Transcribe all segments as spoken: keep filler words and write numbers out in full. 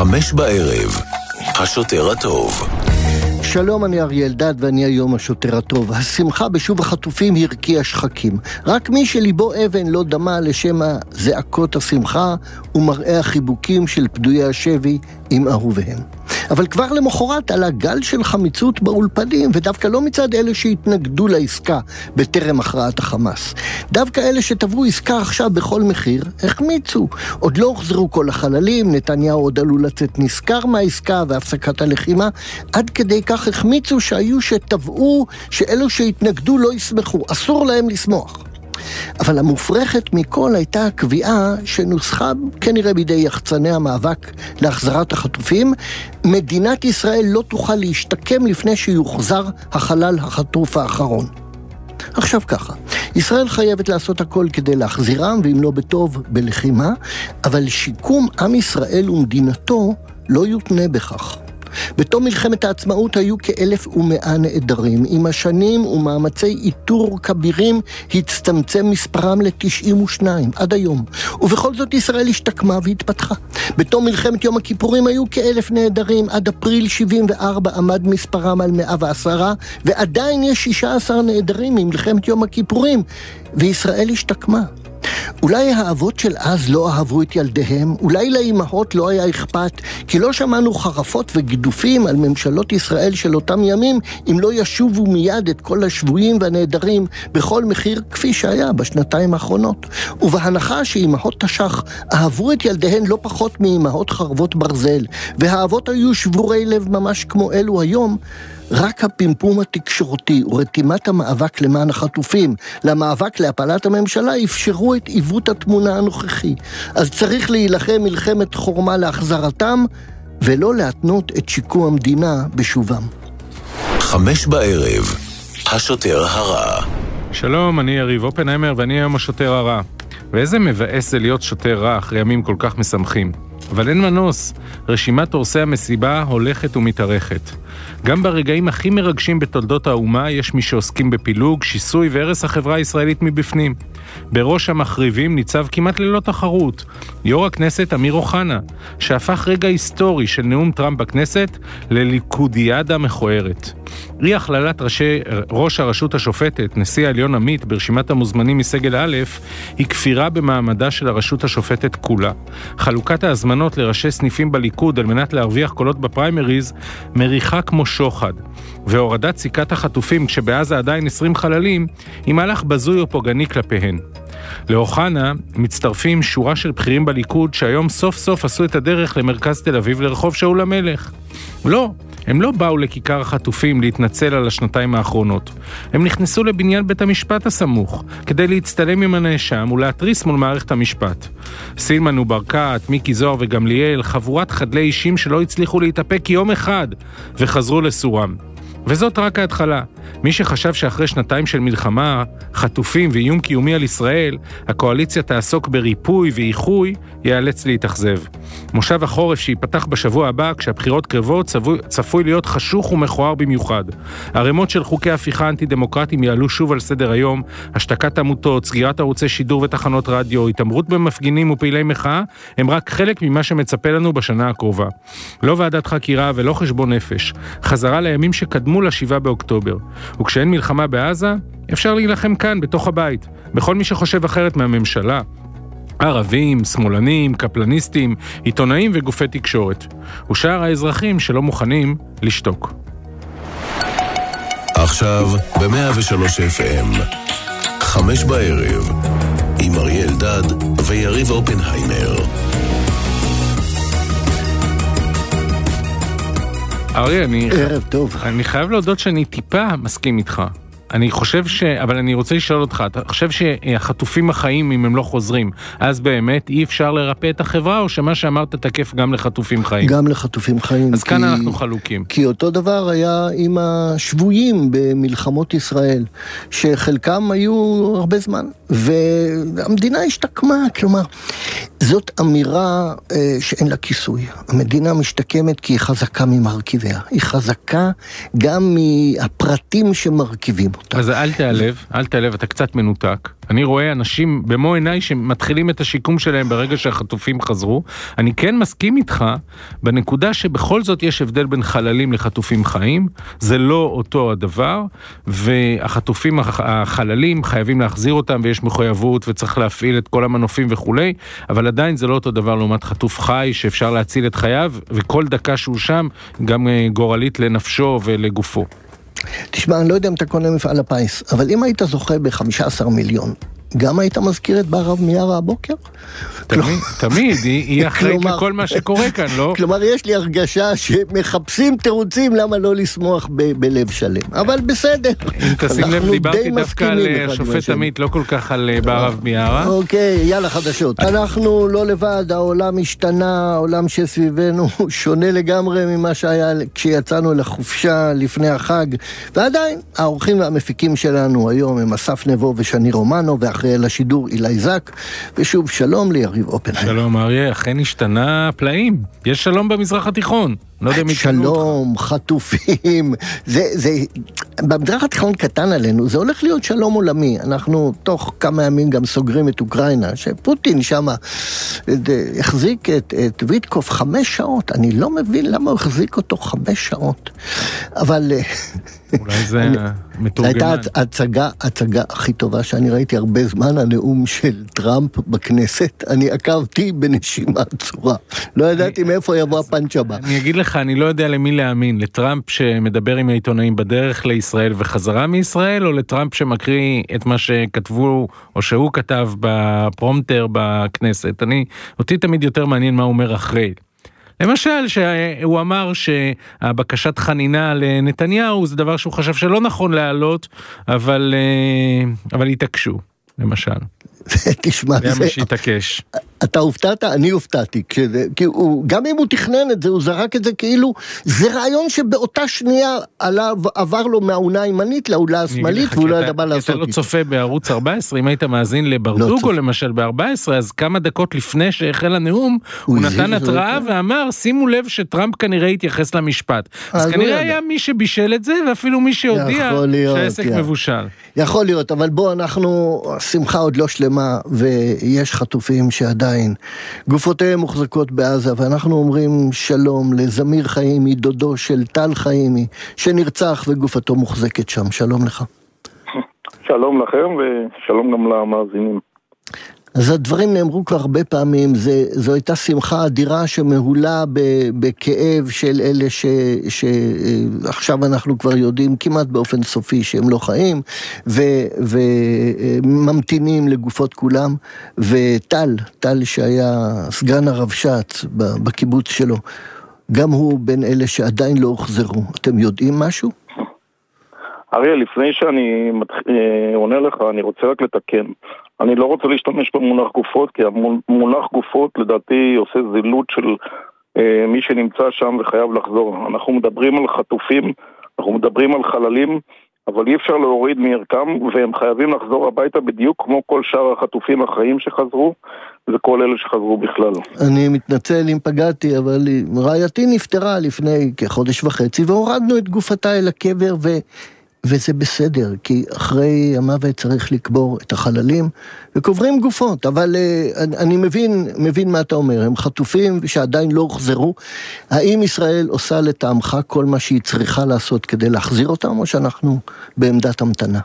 חמש בערב, השוטר הטוב. שלום, אני אריה אלדד ואני היום השוטר הטוב. השמחה בשוב החטופים הרקיעה שחקים. רק מי שליבו אבן לא דמה לשם זעקות השמחה ומראה החיבוקים של פדויי השבי עם אהוביהם. אבל כבר למחרת עלה גל של חמיצות באולפנים, ודווקא לא מצד אלה שהתנגדו לעסקה בטרם הכרעת החמאס. דווקא אלה שטבעו עסקה עכשיו בכל מחיר, החמיצו. עוד לא הוחזרו כל החללים, נתניהו עוד עלול לצאת נזכר מהעסקה והפסקת הלחימה, עד כדי כך החמיצו שהיו שטבעו שאלו שהתנגדו לא ישמחו, אסור להם לשמוח. אבל המופרכת מכל הייתה הקביעה שנוסחה כנראה בידי יחצני המאבק להחזרת החטופים. מדינת ישראל לא תוכל להשתקם לפני שיוחזר החלל החטוף האחרון. עכשיו ככה, ישראל חייבת לעשות הכל כדי להחזירם, ואם לא בטוב בלחימה, אבל שיקום עם ישראל ומדינתו לא יותנה בכך. בתום מלחמת העצמאות היו כאלף ומאה נעדרים. עם השנים ומאמצי איתור כבירים הצטמצם מספרם ל-תשעים ושניים עד היום. ובכל זאת ישראל השתקמה והתפתחה. בתום מלחמת יום הכיפורים היו כאלף נעדרים. עד אפריל שבעים וארבע עמד מספרם על מאה ועשרה, ועדיין יש שישה עשר נעדרים ממלחמת יום הכיפורים, וישראל השתקמה. אולי האבות של אז לא אהבו את ילדיהם, אולי לאימהות לא היה אכפת, כי לא שמענו חרפות וגידופים על ממשלות ישראל של אותם ימים, אם לא ישובו מיד את כל השבויים והנעדרים בכל מחיר כפי שהיה בשנתיים האחרונות. ובהנחה שאימהות תש"ח אהבו את ילדיהן לא פחות מאימהות חרבות ברזל, והאבות היו שבורי לב ממש כמו אלו היום, רק הפמפום התקשורתי ורתימת המאבק למען החטופים למאבק להפלת הממשלה אפשרו את עיוות התמונה הנוכחי. אז צריך להילחם מלחמת חורמה להחזרתם, ולא להתנות את שיקום המדינה בשובם. חמש בערב, השוטר הרע. שלום, אני יריב אופנהיימר ואני היום השוטר הרע. ואיזה מבאס זה להיות שוטר רע אחרי ימים כל כך משמחים. אבל אין מנוס, רשימת הורסי המסיבה הולכת ומתארכת. גם ברגעים הכי מרגשים בתולדות האומה יש מי שעוסקים בפילוג, שיסוי והרס החברה הישראלית מבפנים. בראש המחריבים ניצב כמעט ללא תחרות יו"ר הכנסת אמיר אוחנה, שהפך רגע היסטורי של נאום טראמפ בכנסת לליכודיאדה מכוערת. אי הכללת ראשי, ראש הרשות השופטת, נשיא העליון עמית, ברשימת המוזמנים מסגל א', היא כפירה במעמדה של הרשות השופטת כולה. חלוקת ההזמנות לראשי סניפים בליכוד על מנת להרוויח קולות בפריימריז מריחה כמו שוחד. והורדת סיכת החטופים כשבעזה עדיין עשרים חללים היא מהלך בזוי או פוגעני כלפיהן. לאוחנה מצטרפים שורה של בכירים בליכוד שהיום סוף סוף עשו את הדרך למרכז תל אביב לרחוב שאול המלך. לא, הם לא באו לכיכר החטופים להתנצל על השנתיים האחרונות. הם נכנסו לבניין בית המשפט הסמוך כדי להצטלם עם הנאשם ולהתריס מול מערכת המשפט. סילמן וברקת, מיקי זוהר וגמליאל, חבורת חדלי אישים שלא הצליחו להתאפק יום אחד וחזרו לסורם. וזאת רק ההתחלה. מי שחשב שאחרי שנתיים של מלחמה, חטופים ואיום קיומי על ישראל, הקואליציה תעסוק בריפוי ואיחוי, ייאלץ להתאכזב. מושב החורף שיפתח בשבוע הבא, כשהבחירות קרבות, צפוי, צפוי להיות חשוך ומכוער במיוחד. הרמות של חוקי הפיכה אנטי-דמוקרטיים יעלו שוב על סדר היום, השתקת עמותות, סגירת ערוצי שידור ותחנות רדיו, התעמרות במפגינים ופעילי מחאה, הם רק חלק ממה שמצפה לנו בשנה הקרובה. לא ועדת חקירה ולא חשבון נפש. חזרה לימים שקדמו לשבעה באוקטובר. וכשאין מלחמה בעזה, אפשר להילחם כאן, בתוך הבית. בכל מי שחושב אחרת מהממשלה. ערבים, שמאלנים, קפלניסטים, עיתונאים וגופי תקשורת. ושאר האזרחים שלא מוכנים לשתוק. עכשיו ב-מאה ושלוש אף אם. חמש בערב. עם אריה אלדד ויריב אופנהיימר. אריה, אני, ערב טוב. אני חייב להודות שאני טיפה מסכים איתך. אני חושב ש... אבל אני רוצה לשאול אותך, אתה חושב שהחטופים החיים, אם הם לא חוזרים, אז באמת אי אפשר לרפא את החברה, או שמה שאמרת תקף גם לחטופים חיים? גם לחטופים חיים. אז כי... כאן אנחנו חלוקים. כי אותו דבר היה עם השבויים במלחמות ישראל, שחלקם היו הרבה זמן, והמדינה השתקמה, כלומר, זאת אמירה אה, שאין לה כיסוי. המדינה משתקמת כי היא חזקה ממרכיביה. היא חזקה גם מהפרטים שמרכיבים אותה. אותה. אז אל תעלב, אל תעלב, אתה קצת מנותק. אני רואה אנשים במו עיניי שמתחילים את השיקום שלהם ברגע שהחטופים חזרו. אני כן מסכים איתך בנקודה שבכל זאת יש הבדל בין חללים לחטופים חיים. זה לא אותו הדבר, והחטופים החללים חייבים להחזיר אותם, ויש מחויבות וצריך להפעיל את כל המנופים וכולי, אבל עדיין זה לא אותו דבר לעומת חטוף חי שאפשר להציל את חייו, וכל דקה שהוא שם גם גורלית לנפשו ולגופו. תשמע, אני לא יודע אם אתה קונה מפעל הפיס, אבל אם היית זוכה ב-חמישה עשר מיליון, גם היית מזכיר את בערב מיארה הבוקר? תמיד, תמיד, היא אחראית לכל מה שקורה כאן, לא? כלומר, יש לי הרגשה שמחפשים תירוצים למה לא לשמוח בלב שלם. אבל בסדר. אם תשים לב, דיברתי דווקא על השופט עמית, לא כל כך על בערב מיארה. אוקיי, יאללה חדשות. אנחנו לא לבד, העולם השתנה, העולם שסביבנו שונה לגמרי ממה שהיה כשיצאנו לחופשה לפני החג, ועדיין, האורחים והמפיקים שלנו היום הם אסף נבו ושני רומנו, ואחרי אל השידור אילי זק, ושוב שלום ליריב אופנהיימר. שלום אריה, אכן השתנה פלאים. יש שלום במזרח התיכון. לא יודע מי שלום, חטופים. זה, זה, במזרח התיכון קטן עלינו, זה הולך להיות שלום עולמי. אנחנו תוך כמה ימים גם סוגרים את אוקראינה, שפוטין שם החזיק את, את ויטקוף חמש שעות. אני לא מבין למה הוא החזיק אותו חמש שעות. אבל אולי זה מתורגמן. זו הייתה הצגה, הצגה הכי טובה שאני ראיתי הרבה זמן, הנאום של טראמפ בכנסת. אני עקבתי בנשימה עצורה. לא ידעתי מאיפה יבוא הפאנץ' הבא. אני אגיד לך, אני לא יודע למי להאמין, לטראמפ שמדבר עם העיתונאים בדרך לישראל וחזרה מישראל, או לטראמפ שמקריא את מה שכתבו, או שהוא כתב בפרומטר בכנסת. אני, אותי תמיד יותר מעניין מה הוא אומר אחרי. למשל, שהוא אמר שהבקשת חנינה לנתניהו זה דבר שהוא חשב שלא נכון להעלות, אבל, אבל התעקשו, למשל. תשמע, זה מה שהתעקש. אתה הופתעת? אני הופתעתי. כי הוא, גם אם הוא תכנן את זה, הוא זרק את זה כאילו, זה רעיון שבאותה שנייה עליו, עבר לו מהעונה הימנית לעולה השמאלית, והוא לא ידע מה לעשות. אתה לא צופה בערוץ ארבע עשרה, אם היית מאזין לברדוגו למשל ב-ארבע עשרה, אז כמה דקות לפני שהחל הנאום, הוא נתן התראה ואמר, שימו לב שטראמפ כנראה התייחס למשפט. אז כנראה היה מי שבישל את זה, ואפילו מי שהודיע שהעסק מבושל. יכול להיות, אבל בוא, אנחנו, שמחה עוד לא שלמה, ויש חטופים שעדיין גופותיהם מוחזקות בעזה, ואנחנו אומרים שלום לזמיר חיימי, דודו של טל חיימי, שנרצח וגופתו מוחזקת שם. שלום לך. שלום לכם ושלום גם למאזינים. אז הדברים נאמרו כבר הרבה פעמים, זה, זו הייתה שמחה אדירה שמהולה בכאב של אלה ש, שעכשיו אנחנו כבר יודעים כמעט באופן סופי שהם לא חיים, ו, וממתינים לגופות כולם, וטל, טל שהיה סגן הרבש"ץ בקיבוץ שלו, גם הוא בין אלה שעדיין לא הוחזרו. אתם יודעים משהו? אריה, לפני שאני עונה לך, אני רוצה רק לתקן. אני לא רוצה להשתמש במונח גופות, כי המונח גופות לדעתי עושה זילות של אה, מי שנמצא שם וחייב לחזור. אנחנו מדברים על חטופים, אנחנו מדברים על חללים, אבל אי אפשר להוריד מערכם, והם חייבים לחזור הביתה בדיוק כמו כל שאר החטופים החיים שחזרו, וכל אלה שחזרו בכלל. אני מתנצל אם פגעתי, אבל רעייתי נפטרה לפני כחודש וחצי, והורדנו את גופתה אל הקבר, ו... וזה בסדר, כי אחרי המוות צריך לקבור את החללים, וקוברים גופות, אבל uh, אני מבין, מבין מה אתה אומר, הם חטופים שעדיין לא הוחזרו. האם ישראל עושה לטעמך כל מה שהיא צריכה לעשות כדי להחזיר אותם, או שאנחנו בעמדת המתנה?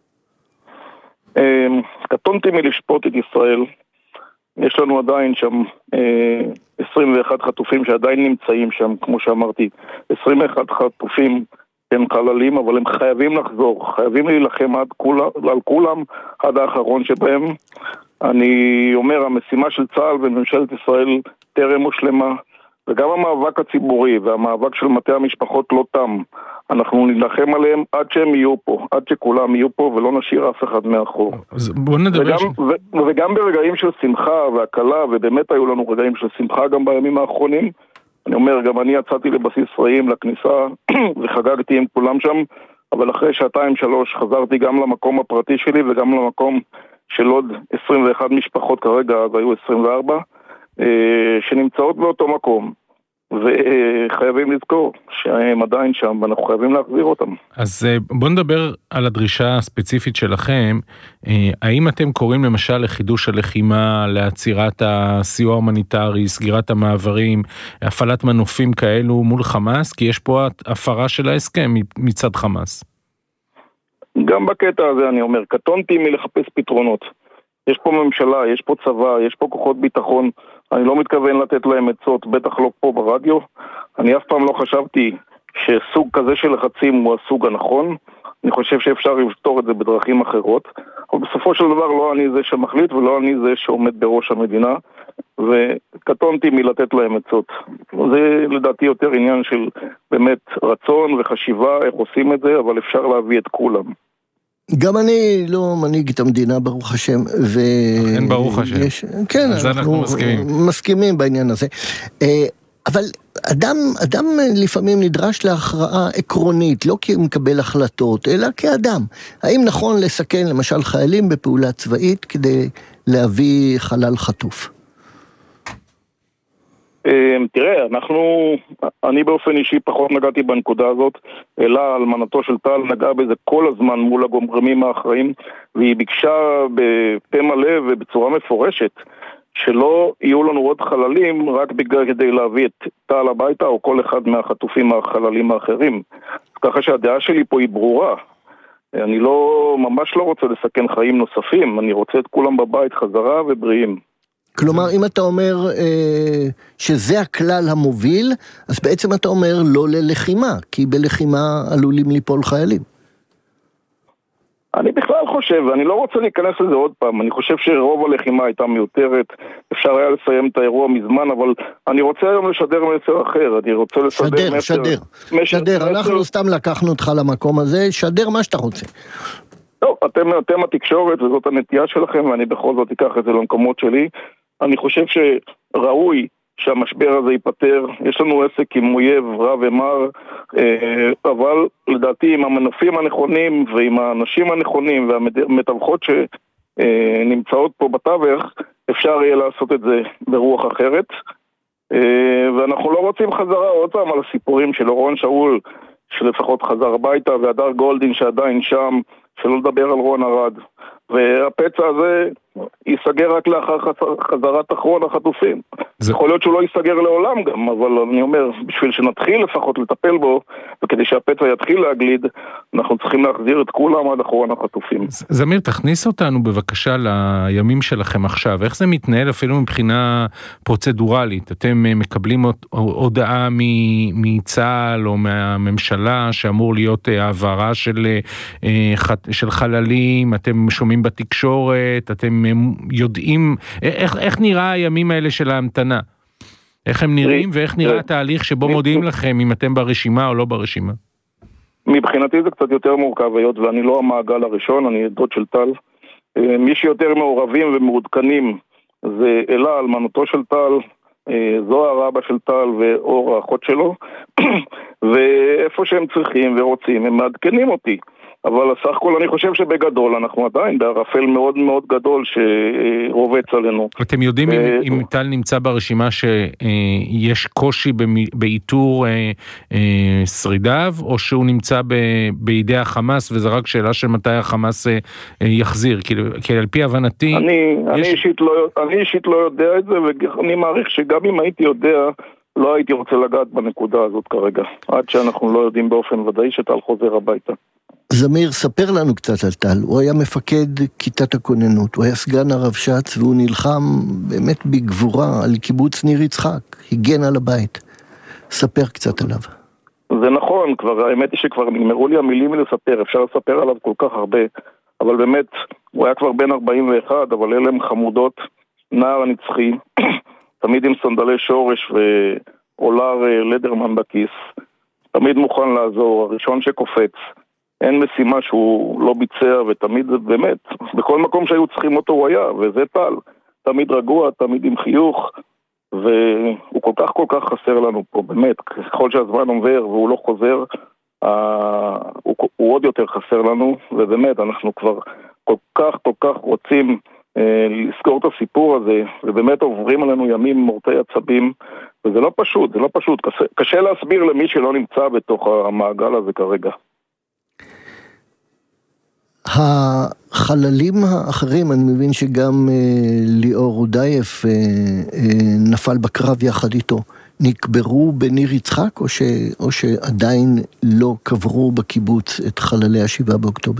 קטונתי מלשפוט את ישראל, יש לנו עדיין שם עשרים ואחד חטופים שעדיין נמצאים שם, כמו שאמרתי, עשרים ואחד חטופים, הם חללים, אבל הם חייבים לחזור, חייבים להילחם עד כולה, על כולם, עד האחרון שבהם. אני אומר, המשימה של צה"ל וממשלת ישראל טרם מושלמה, וגם המאבק הציבורי והמאבק של מטה המשפחות לא תם. אנחנו נילחם עליהם עד שהם יהיו פה, עד שכולם יהיו פה, ולא נשאיר אף אחד מאחור. אז בוא נדבר וגם, ש... ו, וגם ברגעים של שמחה והקלה, ובאמת היו לנו רגעים של שמחה גם בימים האחרונים, אני אומר, גם אני יצאתי לבסיס רעים לכניסה וחגגתי עם כולם שם, אבל אחרי שעתיים שלוש חזרתי גם למקום הפרטי שלי וגם למקום של עוד עשרים ואחת משפחות כרגע, אז היו עשרים וארבע, שנמצאות באותו מקום. וחייבים לזכור שהם עדיין שם, ואנחנו חייבים להחזיר אותם. אז בואו נדבר על הדרישה הספציפית שלכם. האם אתם קוראים למשל לחידוש הלחימה, לעצירת הסיוע ההומניטרי, סגירת המעברים, הפעלת מנופים כאלו מול חמאס? כי יש פה הפרה של ההסכם מצד חמאס. גם בקטע הזה אני אומר, קטונתי מלחפש פתרונות. יש פה ממשלה, יש פה צבא, יש פה כוחות ביטחון, אני לא מתכוון לתת להם עצות, בטח לא פה ברדיו. אני אף פעם לא חשבתי שסוג כזה של לחצים הוא הסוג הנכון. אני חושב שאפשר לפתור את זה בדרכים אחרות, אבל בסופו של דבר לא אני זה שמחליט ולא אני זה שעומד בראש המדינה, וקטונתי מלתת להם עצות. זה לדעתי יותר עניין של באמת רצון וחשיבה איך עושים את זה, אבל אפשר להביא את כולם. גם אני לא מנהיג את המדינה, ברוך השם. ו... אין ברוך השם. יש... כן, אנחנו, אנחנו מסכימים. מסכימים בעניין הזה. אבל אדם, אדם לפעמים נדרש להכרעה עקרונית, לא כי הוא מקבל החלטות, אלא כאדם. האם נכון לסכן למשל חיילים בפעולה צבאית כדי להביא חלל חטוף? תראה, אנחנו, אני באופן אישי פחות נגעתי בנקודה הזאת, אלא אלמנתו של טל נגעה בזה כל הזמן מול הגורמים האחראים, והיא ביקשה בפה מלא ובצורה מפורשת שלא יהיו לנו עוד חללים רק בגלל כדי להביא את טל הביתה או כל אחד מהחטופים החללים האחרים. ככה שהדעה שלי פה היא ברורה. אני לא, ממש לא רוצה לסכן חיים נוספים, אני רוצה את כולם בבית חזרה ובריאים. כלומר, אם אתה אומר אה, שזה הכלל המוביל, אז בעצם אתה אומר לא ללחימה, כי בלחימה עלולים ליפול חיילים. אני בכלל חושב, ואני לא רוצה להיכנס לזה עוד פעם, אני חושב שרוב הלחימה הייתה מיותרת, אפשר היה לסיים את האירוע מזמן, אבל אני רוצה היום לשדר מסר אחר, אני רוצה לשדר שדר, מסר... שדר, מסר, שדר, מסר... אנחנו סתם לקחנו אותך למקום הזה, שדר מה שאתה רוצה. טוב, אתם, אתם התקשורת, וזאת הנטייה שלכם, ואני בכל זאת אקח את זה למקומות שלי. אני חושב שראוי שהמשבר הזה ייפטר, יש לנו עסק עם אויב רע ומר, אבל לדעתי עם המנופים הנכונים ועם האנשים הנכונים והמתווכות שנמצאות פה בתווך, אפשר יהיה לעשות את זה ברוח אחרת, ואנחנו לא רוצים חזרה עוד פעם על הסיפורים של אורון שאול, שלפחות חזר הביתה, והדר גולדין שעדיין שם, שלא לדבר על רון ארד. והפצע הזה ייסגר רק לאחר חזרת אחרון החטופים. זה יכול להיות שהוא לא ייסגר לעולם גם, אבל אני אומר, בשביל שנתחיל לפחות לטפל בו, וכדי שהפצע יתחיל להגליד, אנחנו צריכים להחזיר את כולם עד אחרון החטופים. זמיר, תכניס אותנו בבקשה לימים שלכם עכשיו. איך זה מתנהל אפילו מבחינה פרוצדורלית? אתם מקבלים הודעה מצה"ל או מהממשלה שאמור להיות העברה של, של חללים, אתם שומעים בתקשורת, אתם יודעים, איך, איך נראה הימים האלה של ההמתנה? איך הם נראים ואיך נראה התהליך שבו מודיעים לכם אם אתם ברשימה או לא ברשימה? מבחינתי זה קצת יותר מורכב היות ואני לא המעגל הראשון, אני דוד של טל. מי שיותר מעורבים ומעודכנים זה אלה, אלמנתו של טל, זוהר אבא של טל ואור האחות שלו, ואיפה שהם צריכים ורוצים הם מעדכנים אותי. אבל הסך הכל אני חושב שבגדול אנחנו עדיין בערפל מאוד מאוד גדול שרובץ עלינו. אתם יודעים אם טל נמצא ברשימה שיש קושי באיתור שרידיו, או שהוא נמצא בידי החמאס, וזה רק שאלה של מתי החמאס יחזיר? כי על פי הבנתי... אני אישית לא יודע את זה, ואני מעריך שגם אם הייתי יודע, לא הייתי רוצה לגעת בנקודה הזאת כרגע, עד שאנחנו לא יודעים באופן ודאי שטל חוזר הביתה. זמיר, ספר לנו קצת על טל. הוא היה מפקד כיתת הכוננות, הוא היה סגן הרב שץ, והוא נלחם באמת בגבורה על קיבוץ ניר יצחק, הגן על הבית. ספר קצת עליו. זה נכון, כבר, האמת היא שכבר נגמרו לי המילים לספר, אפשר לספר עליו כל כך הרבה, אבל באמת, הוא היה כבר בן ארבעים ואחת, אבל אלה הם חמודות, נער הנצחי, תמיד עם סנדלי שורש ועולר לדרמן בכיס, תמיד מוכן לעזור, הראשון שקופץ, אין משימה שהוא לא ביצע, ותמיד זה באמת, בכל מקום שהיו צריכים אותו הוא היה, וזה טל, תמיד רגוע, תמיד עם חיוך, והוא כל כך כל כך חסר לנו פה, באמת, ככל שהזמן עובר והוא לא חוזר, אה, הוא, הוא עוד יותר חסר לנו, ובאמת, אנחנו כבר כל כך כל כך רוצים אה, לזכור את הסיפור הזה, ובאמת עוברים עלינו ימים מורטי עצבים, וזה לא פשוט, זה לא פשוט. קשה, קשה להסביר למי שלא נמצא בתוך המעגל הזה כרגע. החללים האחרים, אני מבין שגם אה, ליאור רודייף אה, אה, נפל בקרב יחד איתו, נקברו בניר יצחק, או, ש, או שעדיין לא קברו בקיבוץ את חללי השבעה באוקטובר?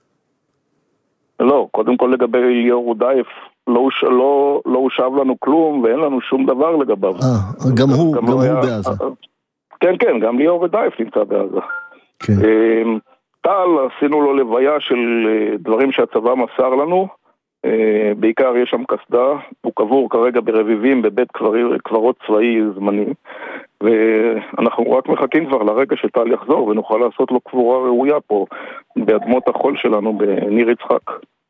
לא, קודם כל לגבי ליאור רודייף, לא, לא, לא הושב לנו כלום, ואין לנו שום דבר לגביו. אה, גם הוא, גם, גם הוא היה, בעזה. כן, כן, גם ליאור רודייף נמצא בעזה. כן. טל, עשינו לו לוויה של דברים שהצבא מסר לנו, בעיקר יש שם כסדה, הוא קבור כרגע ברביבים בבית קברות צבאי זמני, ואנחנו רק מחכים כבר לרגע שטל יחזור ונוכל לעשות לו קבורה ראויה פה באדמות החול שלנו בניר יצחק.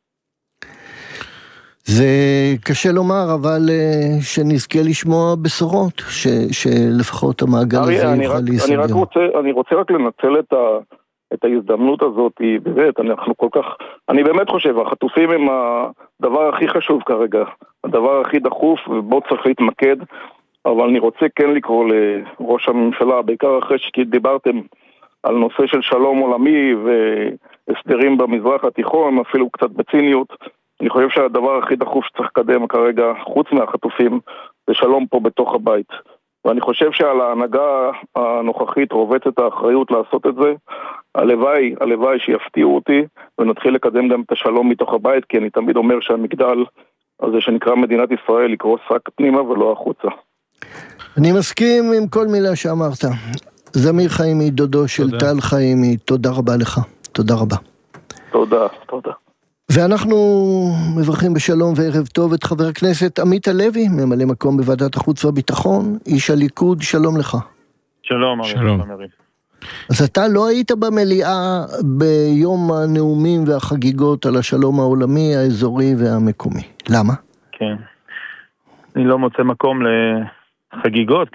זה קשה לומר, אבל שנזכה לשמוע בשורות, ש, שלפחות המעגל הזה יוכל להיסגר. אני רק רוצה, אני רוצה רק לנצל את ה... את ההזדמנות הזאת, היא באמת, אנחנו כל כך, אני באמת חושב, החטופים הם הדבר הכי חשוב כרגע, הדבר הכי דחוף, ובו צריך להתמקד, אבל אני רוצה כן לקרוא לראש הממשלה, בעיקר אחרי שדיברתם על נושא של שלום עולמי והסדרים במזרח התיכון, אפילו קצת בציניות, אני חושב שהדבר הכי דחוף שצריך לקדם כרגע, חוץ מהחטופים, זה שלום פה בתוך הבית. ואני חושב שעל ההנהגה הנוכחית רובצת האחריות לעשות את זה. הלוואי, הלוואי שיפתיעו אותי, ונתחיל לקדם גם את השלום מתוך הבית, כי אני תמיד אומר שהמגדל הזה שנקרא מדינת ישראל יקרוס רק פנימה ולא החוצה. אני מסכים עם כל מילה שאמרת. זמיר חיימי, דודו של טל חיימי, תודה רבה לך. תודה רבה. תודה, תודה. ואנחנו מברכים בשלום וערב טוב את חבר הכנסת עמית הלוי, ממלא מקום בוועדת החוץ והביטחון, איש הליכוד, שלום לך. שלום, שלום. ארי. אז אתה לא היית במליאה ביום הנאומים והחגיגות על השלום העולמי, האזורי והמקומי. למה? כן. אני לא מוצא מקום לחגיגות,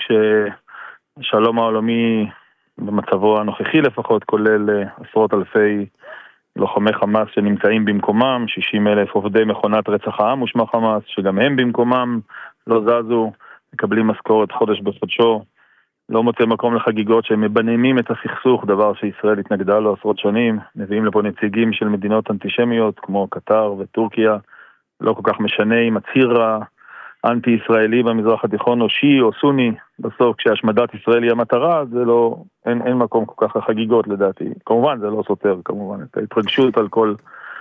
כשהשלום העולמי במצבו הנוכחי לפחות, כולל עשרות אלפי לוחמי חמאס שנמצאים במקומם, שישים אלף עובדי מכונת רצח העם ושמה חמאס, שגם הם במקומם לא זזו, מקבלים משכורת חודש בחודשו, לא מוצא מקום לחגיגות שהם מבננים את הסכסוך, דבר שישראל התנגדה לו עשרות שנים, מביאים לפה נציגים של מדינות אנטישמיות כמו קטר וטורקיה, לא כל כך משנה אם הציר האנטי-ישראלי במזרח התיכון או שיעי או סוני, בסוף כשהשמדת ישראל היא המטרה, זה לא, אין, אין מקום כל כך לחגיגות לדעתי. כמובן זה לא סותר כמובן את ההתרגשות על כל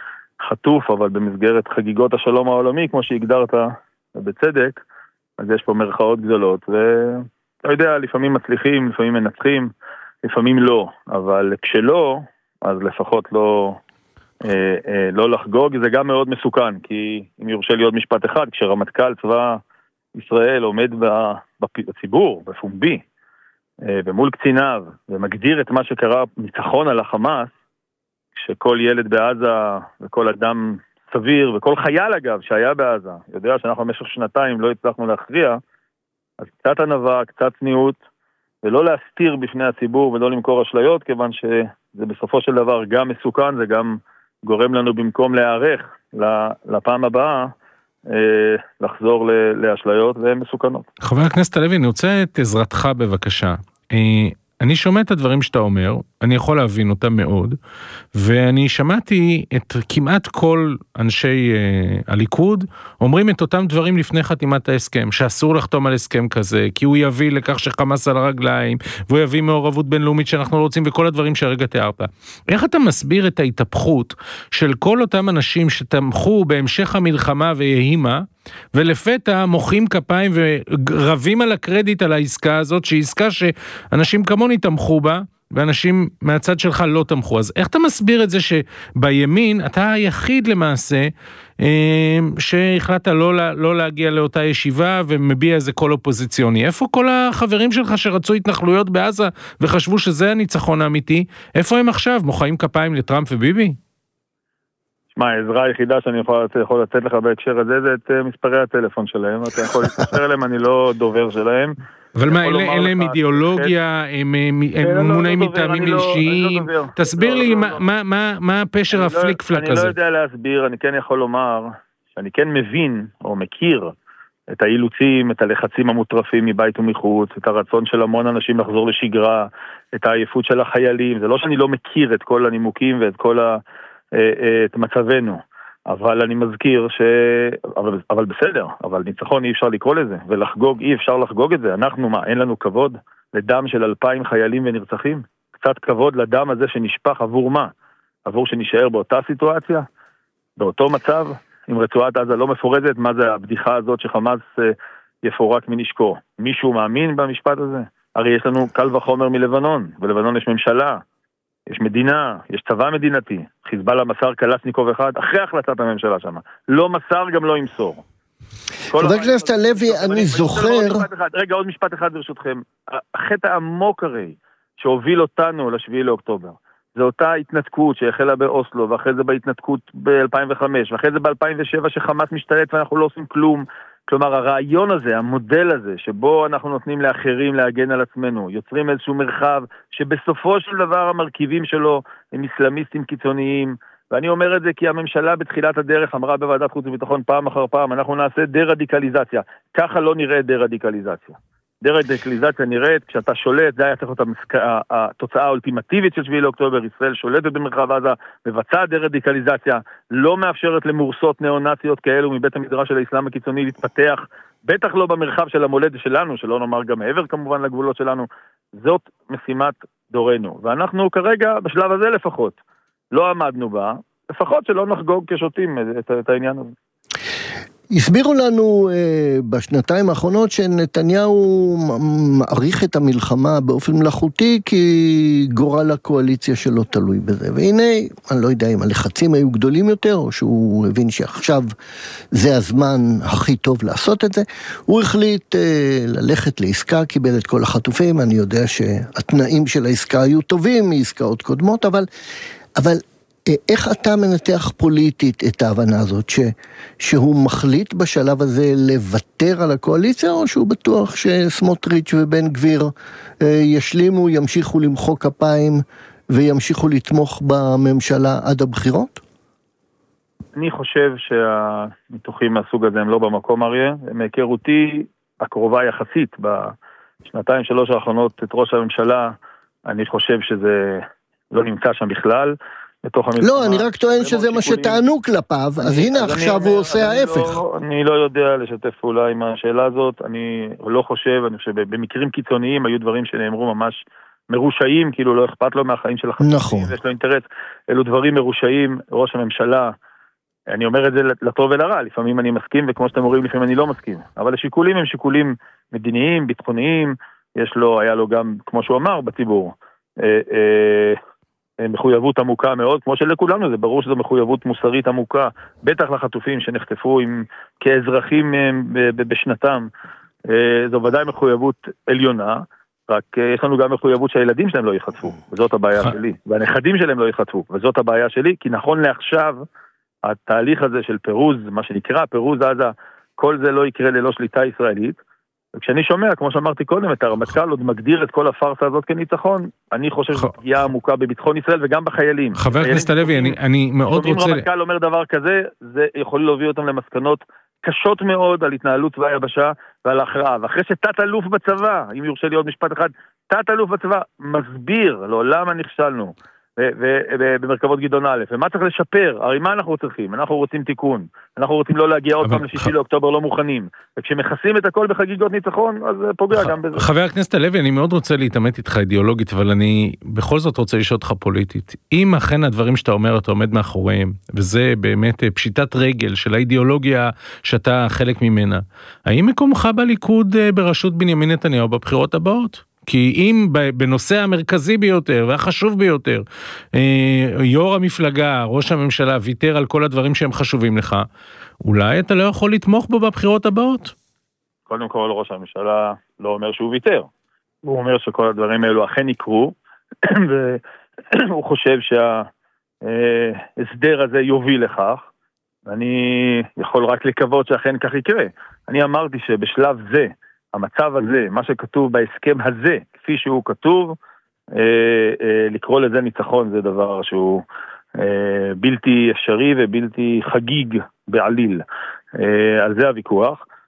חטוף, אבל במסגרת חגיגות השלום העולמי, כמו שהגדרת בצדק, אז יש פה מרכאות גדולות, ואתה יודע, לפעמים מצליחים, לפעמים מנצחים, לפעמים לא, אבל כשלא, אז לפחות לא... אה, אה, לא לחגוג, זה גם מאוד מסוכן, כי אם יורשה לי עוד משפט אחד, כשרמטכ"ל צבא ישראל עומד בציבור, בפומבי, אה, ומול קציניו, ומגדיר את מה שקרה ניצחון על החמאס, כשכל ילד בעזה, וכל אדם סביר, וכל חייל אגב שהיה בעזה, יודע שאנחנו במשך שנתיים לא הצלחנו להכריע, אז קצת ענווה, קצת צניעות, ולא להסתיר בפני הציבור, ולא למכור אשליות, כיוון שזה בסופו של דבר גם מסוכן, זה גם גורם לנו במקום להיערך לפעם הבאה, לחזור לאשליות והן מסוכנות. חבר הכנסת הלוי, אני רוצה את עזרתך בבקשה. אני שומע את הדברים שאתה אומר, אני יכול להבין אותם מאוד, ואני שמעתי את כמעט כל אנשי uh, הליכוד, אומרים את אותם דברים לפני חתימת ההסכם, שאסור לחתום על הסכם כזה, כי הוא יביא לכך שחמאס על הרגליים, והוא יביא מעורבות בינלאומית שאנחנו לא רוצים, וכל הדברים שהרגע תיארת. איך אתה מסביר את ההתהפכות של כל אותם אנשים שתמכו בהמשך המלחמה ויהימה, ולפתע מוחאים כפיים ורבים על הקרדיט על העסקה הזאת, שהיא עסקה שאנשים כמוני תמכו בה, ואנשים מהצד שלך לא תמכו. אז איך אתה מסביר את זה שבימין אתה היחיד למעשה שהחלטת לא, לא להגיע לאותה ישיבה ומביע איזה קול אופוזיציוני? איפה כל החברים שלך שרצו התנחלויות בעזה וחשבו שזה הניצחון האמיתי? איפה הם עכשיו? מוחאים כפיים לטראמפ וביבי? מה, העזרה היחידה שאני יכול, יכול לתת לך בהקשר הזה, זה את מספרי הטלפון שלהם. אתה יכול להתקשר אליהם, אני לא דובר שלהם. אבל מה, אלה הם אידיאולוגיה, הם מונעים מטעמים אישיים? תסביר לי מה הפשר הפליק פלק הזה. אני לא יודע להסביר, אני כן יכול לומר, שאני כן מבין או מכיר את האילוצים, את הלחצים המוטרפים מבית ומחוץ, את הרצון של המון אנשים לחזור לשגרה, את העייפות של החיילים. זה לא שאני לא מכיר את כל הנימוקים ואת כל ה... את מצבנו, אבל אני מזכיר ש... אבל, אבל בסדר, אבל ניצחון אי אפשר לקרוא לזה, ולחגוג אי אפשר לחגוג את זה. אנחנו מה, אין לנו כבוד לדם של אלפיים חיילים ונרצחים? קצת כבוד לדם הזה שנשפך עבור מה? עבור שנשאר באותה סיטואציה? באותו מצב? אם רצועת עזה לא מפורזת, מה זה הבדיחה הזאת שחמאס יפורק מנשקו? מישהו מאמין במשפט הזה? הרי יש לנו קל וחומר מלבנון, בלבנון יש ממשלה, יש מדינה, יש צבא מדינתי. חיזבאללה מסר קלצ'ניקוב אחד אחרי החלטת הממשלה שם. לא מסר, גם לא ימסור. חבר הכנסת הלוי, אני זוכר... רגע, עוד משפט אחד ברשותכם. החטא העמוק הרי שהוביל אותנו לשביעי לאוקטובר, זה אותה התנתקות שהחלה באוסלו, ואחרי זה בהתנתקות ב-אלפיים וחמש, ואחרי זה ב-אלפיים ושבע שחמאס משתלט ואנחנו לא עושים כלום. כלומר, הרעיון הזה, המודל הזה, שבו אנחנו נותנים לאחרים להגן על עצמנו, יוצרים איזשהו מרחב שבסופו של דבר המרכיבים שלו הם אסלאמיסטים קיצוניים, ואני אומר את זה כי הממשלה בתחילת הדרך אמרה בוועדת חוץ וביטחון פעם אחר פעם, אנחנו נעשה דה-רדיקליזציה. ככה לא נראה דה-רדיקליזציה. דה-רדיקליזציה נראית, כשאתה שולט, זה היה צריך להיות התוצאה האולטימטיבית של שביעי לאוקטובר, ישראל שולטת במרחב עזה, מבצעת דה-רדיקליזציה, לא מאפשרת למורסות נאו-נאציות כאלו מבית המדרש של האסלאם הקיצוני להתפתח, בטח לא במרחב של המולדת שלנו, שלא נאמר גם מעבר כמובן לגבולות שלנו. זאת משימת דורנו, ואנחנו כרגע, בשלב הזה לפחות, לא עמדנו בה, לפחות שלא נחגוג כשוטים את, את העניין הזה. הסבירו לנו uh, בשנתיים האחרונות שנתניהו מעריך את המלחמה באופן מלאכותי כי גורל הקואליציה שלו תלוי בזה. והנה, אני לא יודע אם הלחצים היו גדולים יותר או שהוא הבין שעכשיו זה הזמן הכי טוב לעשות את זה. הוא החליט uh, ללכת לעסקה, קיבל את כל החטופים. אני יודע שהתנאים של העסקה היו טובים מעסקאות קודמות, אבל... אבל איך אתה מנתח פוליטית את ההבנה הזאת, ש, שהוא מחליט בשלב הזה לוותר על הקואליציה, או שהוא בטוח שסמוטריץ' ובן גביר ישלימו, ימשיכו למחוא כפיים, וימשיכו לתמוך בממשלה עד הבחירות? אני חושב שהניתוחים מהסוג הזה הם לא במקום, אריה. מהיכרותי הקרובה יחסית, בשנתיים שלוש האחרונות את ראש הממשלה, אני חושב שזה לא נמצא שם בכלל. לא, אני רק טוען שזה מה שטענו כלפיו, אז הנה עכשיו הוא עושה ההפך. אני לא יודע לשתף פעולה עם השאלה הזאת, אני לא חושב, אני חושב במקרים קיצוניים היו דברים שנאמרו ממש מרושעים, כאילו לא אכפת לו מהחיים של החיים, יש לו אינטרס, אלו דברים מרושעים, ראש הממשלה, אני אומר את זה לטוב ולרע, לפעמים אני מסכים, וכמו שאתם אומרים, לפעמים אני לא מסכים, אבל השיקולים הם שיקולים מדיניים, ביטחוניים, יש לו, היה לו גם, כמו שהוא אמר, בציבור, מחויבות עמוקה מאוד, כמו שלכולנו, זה ברור שזו מחויבות מוסרית עמוקה, בטח לחטופים שנחטפו עם, כאזרחים בשנתם, זו ודאי מחויבות עליונה, רק יש לנו גם מחויבות שהילדים שלהם לא יחטפו, וזאת הבעיה שלי, והנכדים שלהם לא יחטפו, וזאת הבעיה שלי, כי נכון לעכשיו, התהליך הזה של פירוז, מה שנקרא פירוז עזה, כל זה לא יקרה ללא שליטה ישראלית, וכשאני שומע, כמו שאמרתי קודם, את הרמטכ"ל עוד מגדיר את כל הפרסה הזאת כניצחון, אני חושב שזו פגיעה עמוקה בביטחון ישראל וגם בחיילים. חבר הכנסת הלוי, אני, אני מאוד רוצה... אם רמטכ"ל אומר דבר כזה, זה יכול להוביל אותם למסקנות קשות מאוד על התנהלות צבא היבשה ועל ההכרעה. ואחרי שתת אלוף בצבא, אם יורשה לי עוד משפט אחד, תת אלוף בצבא מסביר לו למה נכשלנו במרכבות גדעון א', ומה צריך לשפר, הרי מה אנחנו צריכים? אנחנו רוצים תיקון, אנחנו רוצים לא להגיע עוד פעם לשישי לאוקטובר לא מוכנים, וכשמכסים את הכל בחגיגות ניצחון, אז פוגע גם בזה. חבר הכנסת הלוי, אני מאוד רוצה להתעמת איתך אידיאולוגית, אבל אני בכל זאת רוצה לשאול אותך פוליטית. אם אכן הדברים שאתה אומר, אתה עומד מאחוריהם, וזה באמת פשיטת רגל של האידיאולוגיה שאתה חלק ממנה, האם מקומך בליכוד בראשות בנימין נתניהו בבחירות הבאות? כי אם בנושא המרכזי ביותר והחשוב ביותר, יו"ר המפלגה, ראש הממשלה, ויתר על כל הדברים שהם חשובים לך, אולי אתה לא יכול לתמוך בו בבחירות הבאות? קודם כל, ראש הממשלה לא אומר שהוא ויתר. הוא אומר שכל הדברים האלו אכן יקרו, והוא חושב שההסדר הזה יוביל לכך, ואני יכול רק לקוות שאכן כך יקרה. אני אמרתי שבשלב זה, המצב הזה, מה שכתוב בהסכם הזה, כפי שהוא כתוב, אה, אה, לקרוא לזה ניצחון, זה דבר שהוא אה, בלתי אפשרי ובלתי חגיג בעליל. אה, על זה הוויכוח.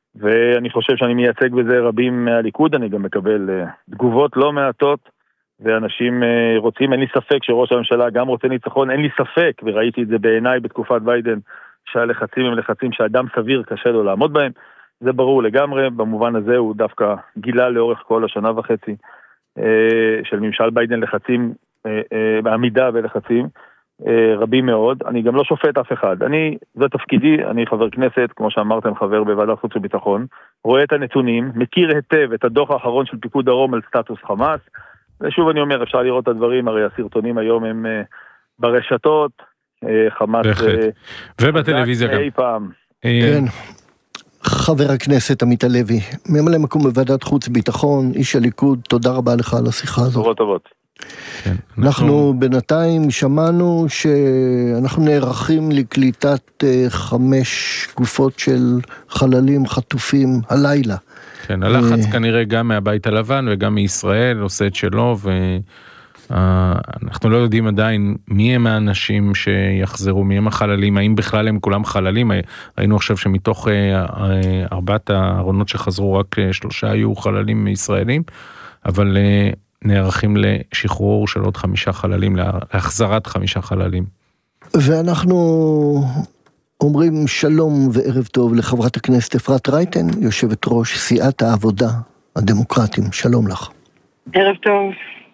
ואני חושב שאני מייצג בזה רבים מהליכוד, אני גם מקבל תגובות לא מעטות, ואנשים רוצים, אין לי ספק שראש הממשלה גם רוצה ניצחון, אין לי ספק, וראיתי את זה בעיניי בתקופת ביידן, שהלחצים הם לחצים שאדם סביר קשה לו לעמוד בהם, זה ברור לגמרי, במובן הזה הוא דווקא גילה לאורך כל השנה וחצי של ממשל ביידן לחצים, בעמידה ולחצים, רבים מאוד. אני גם לא שופט אף אחד. אני, זה תפקידי, אני חבר כנסת, כמו שאמרתם, חבר בוועדת חוץ וביטחון, רואה את הנתונים, מכיר היטב את הדוח האחרון של פיקוד דרום על סטטוס חמאס, ושוב אני אומר, אפשר לראות את הדברים, הרי הסרטונים היום הם ברשתות, חמאס... ובטלוויזיה גם. אי פעם. כן. חבר הכנסת עמית הלוי, ממלא מקום בוועדת חוץ וביטחון, איש הליכוד, תודה רבה לך על השיחה הזאת. טובות טובות. כן, אנחנו... אנחנו בינתיים שמענו שאנחנו נערכים לקליטת חמש גופות של חללים חטופים הלילה. כן, הלחץ כנראה גם מהבית הלבן וגם מישראל עושה את שלו, ואנחנו לא יודעים עדיין מי הם האנשים שיחזרו, מי הם החללים, האם בכלל הם כולם חללים. ראינו עכשיו שמתוך ארבעת הארונות שחזרו רק שלושה היו חללים ישראלים, אבל נערכים לשחרור של עוד חמישה חללים, להחזרת חמישה חללים. ואנחנו אומרים שלום וערב טוב לחברת הכנסת אפרת רייטן, יושבת ראש סיעת העבודה הדמוקרטים. שלום לך. ערב טוב.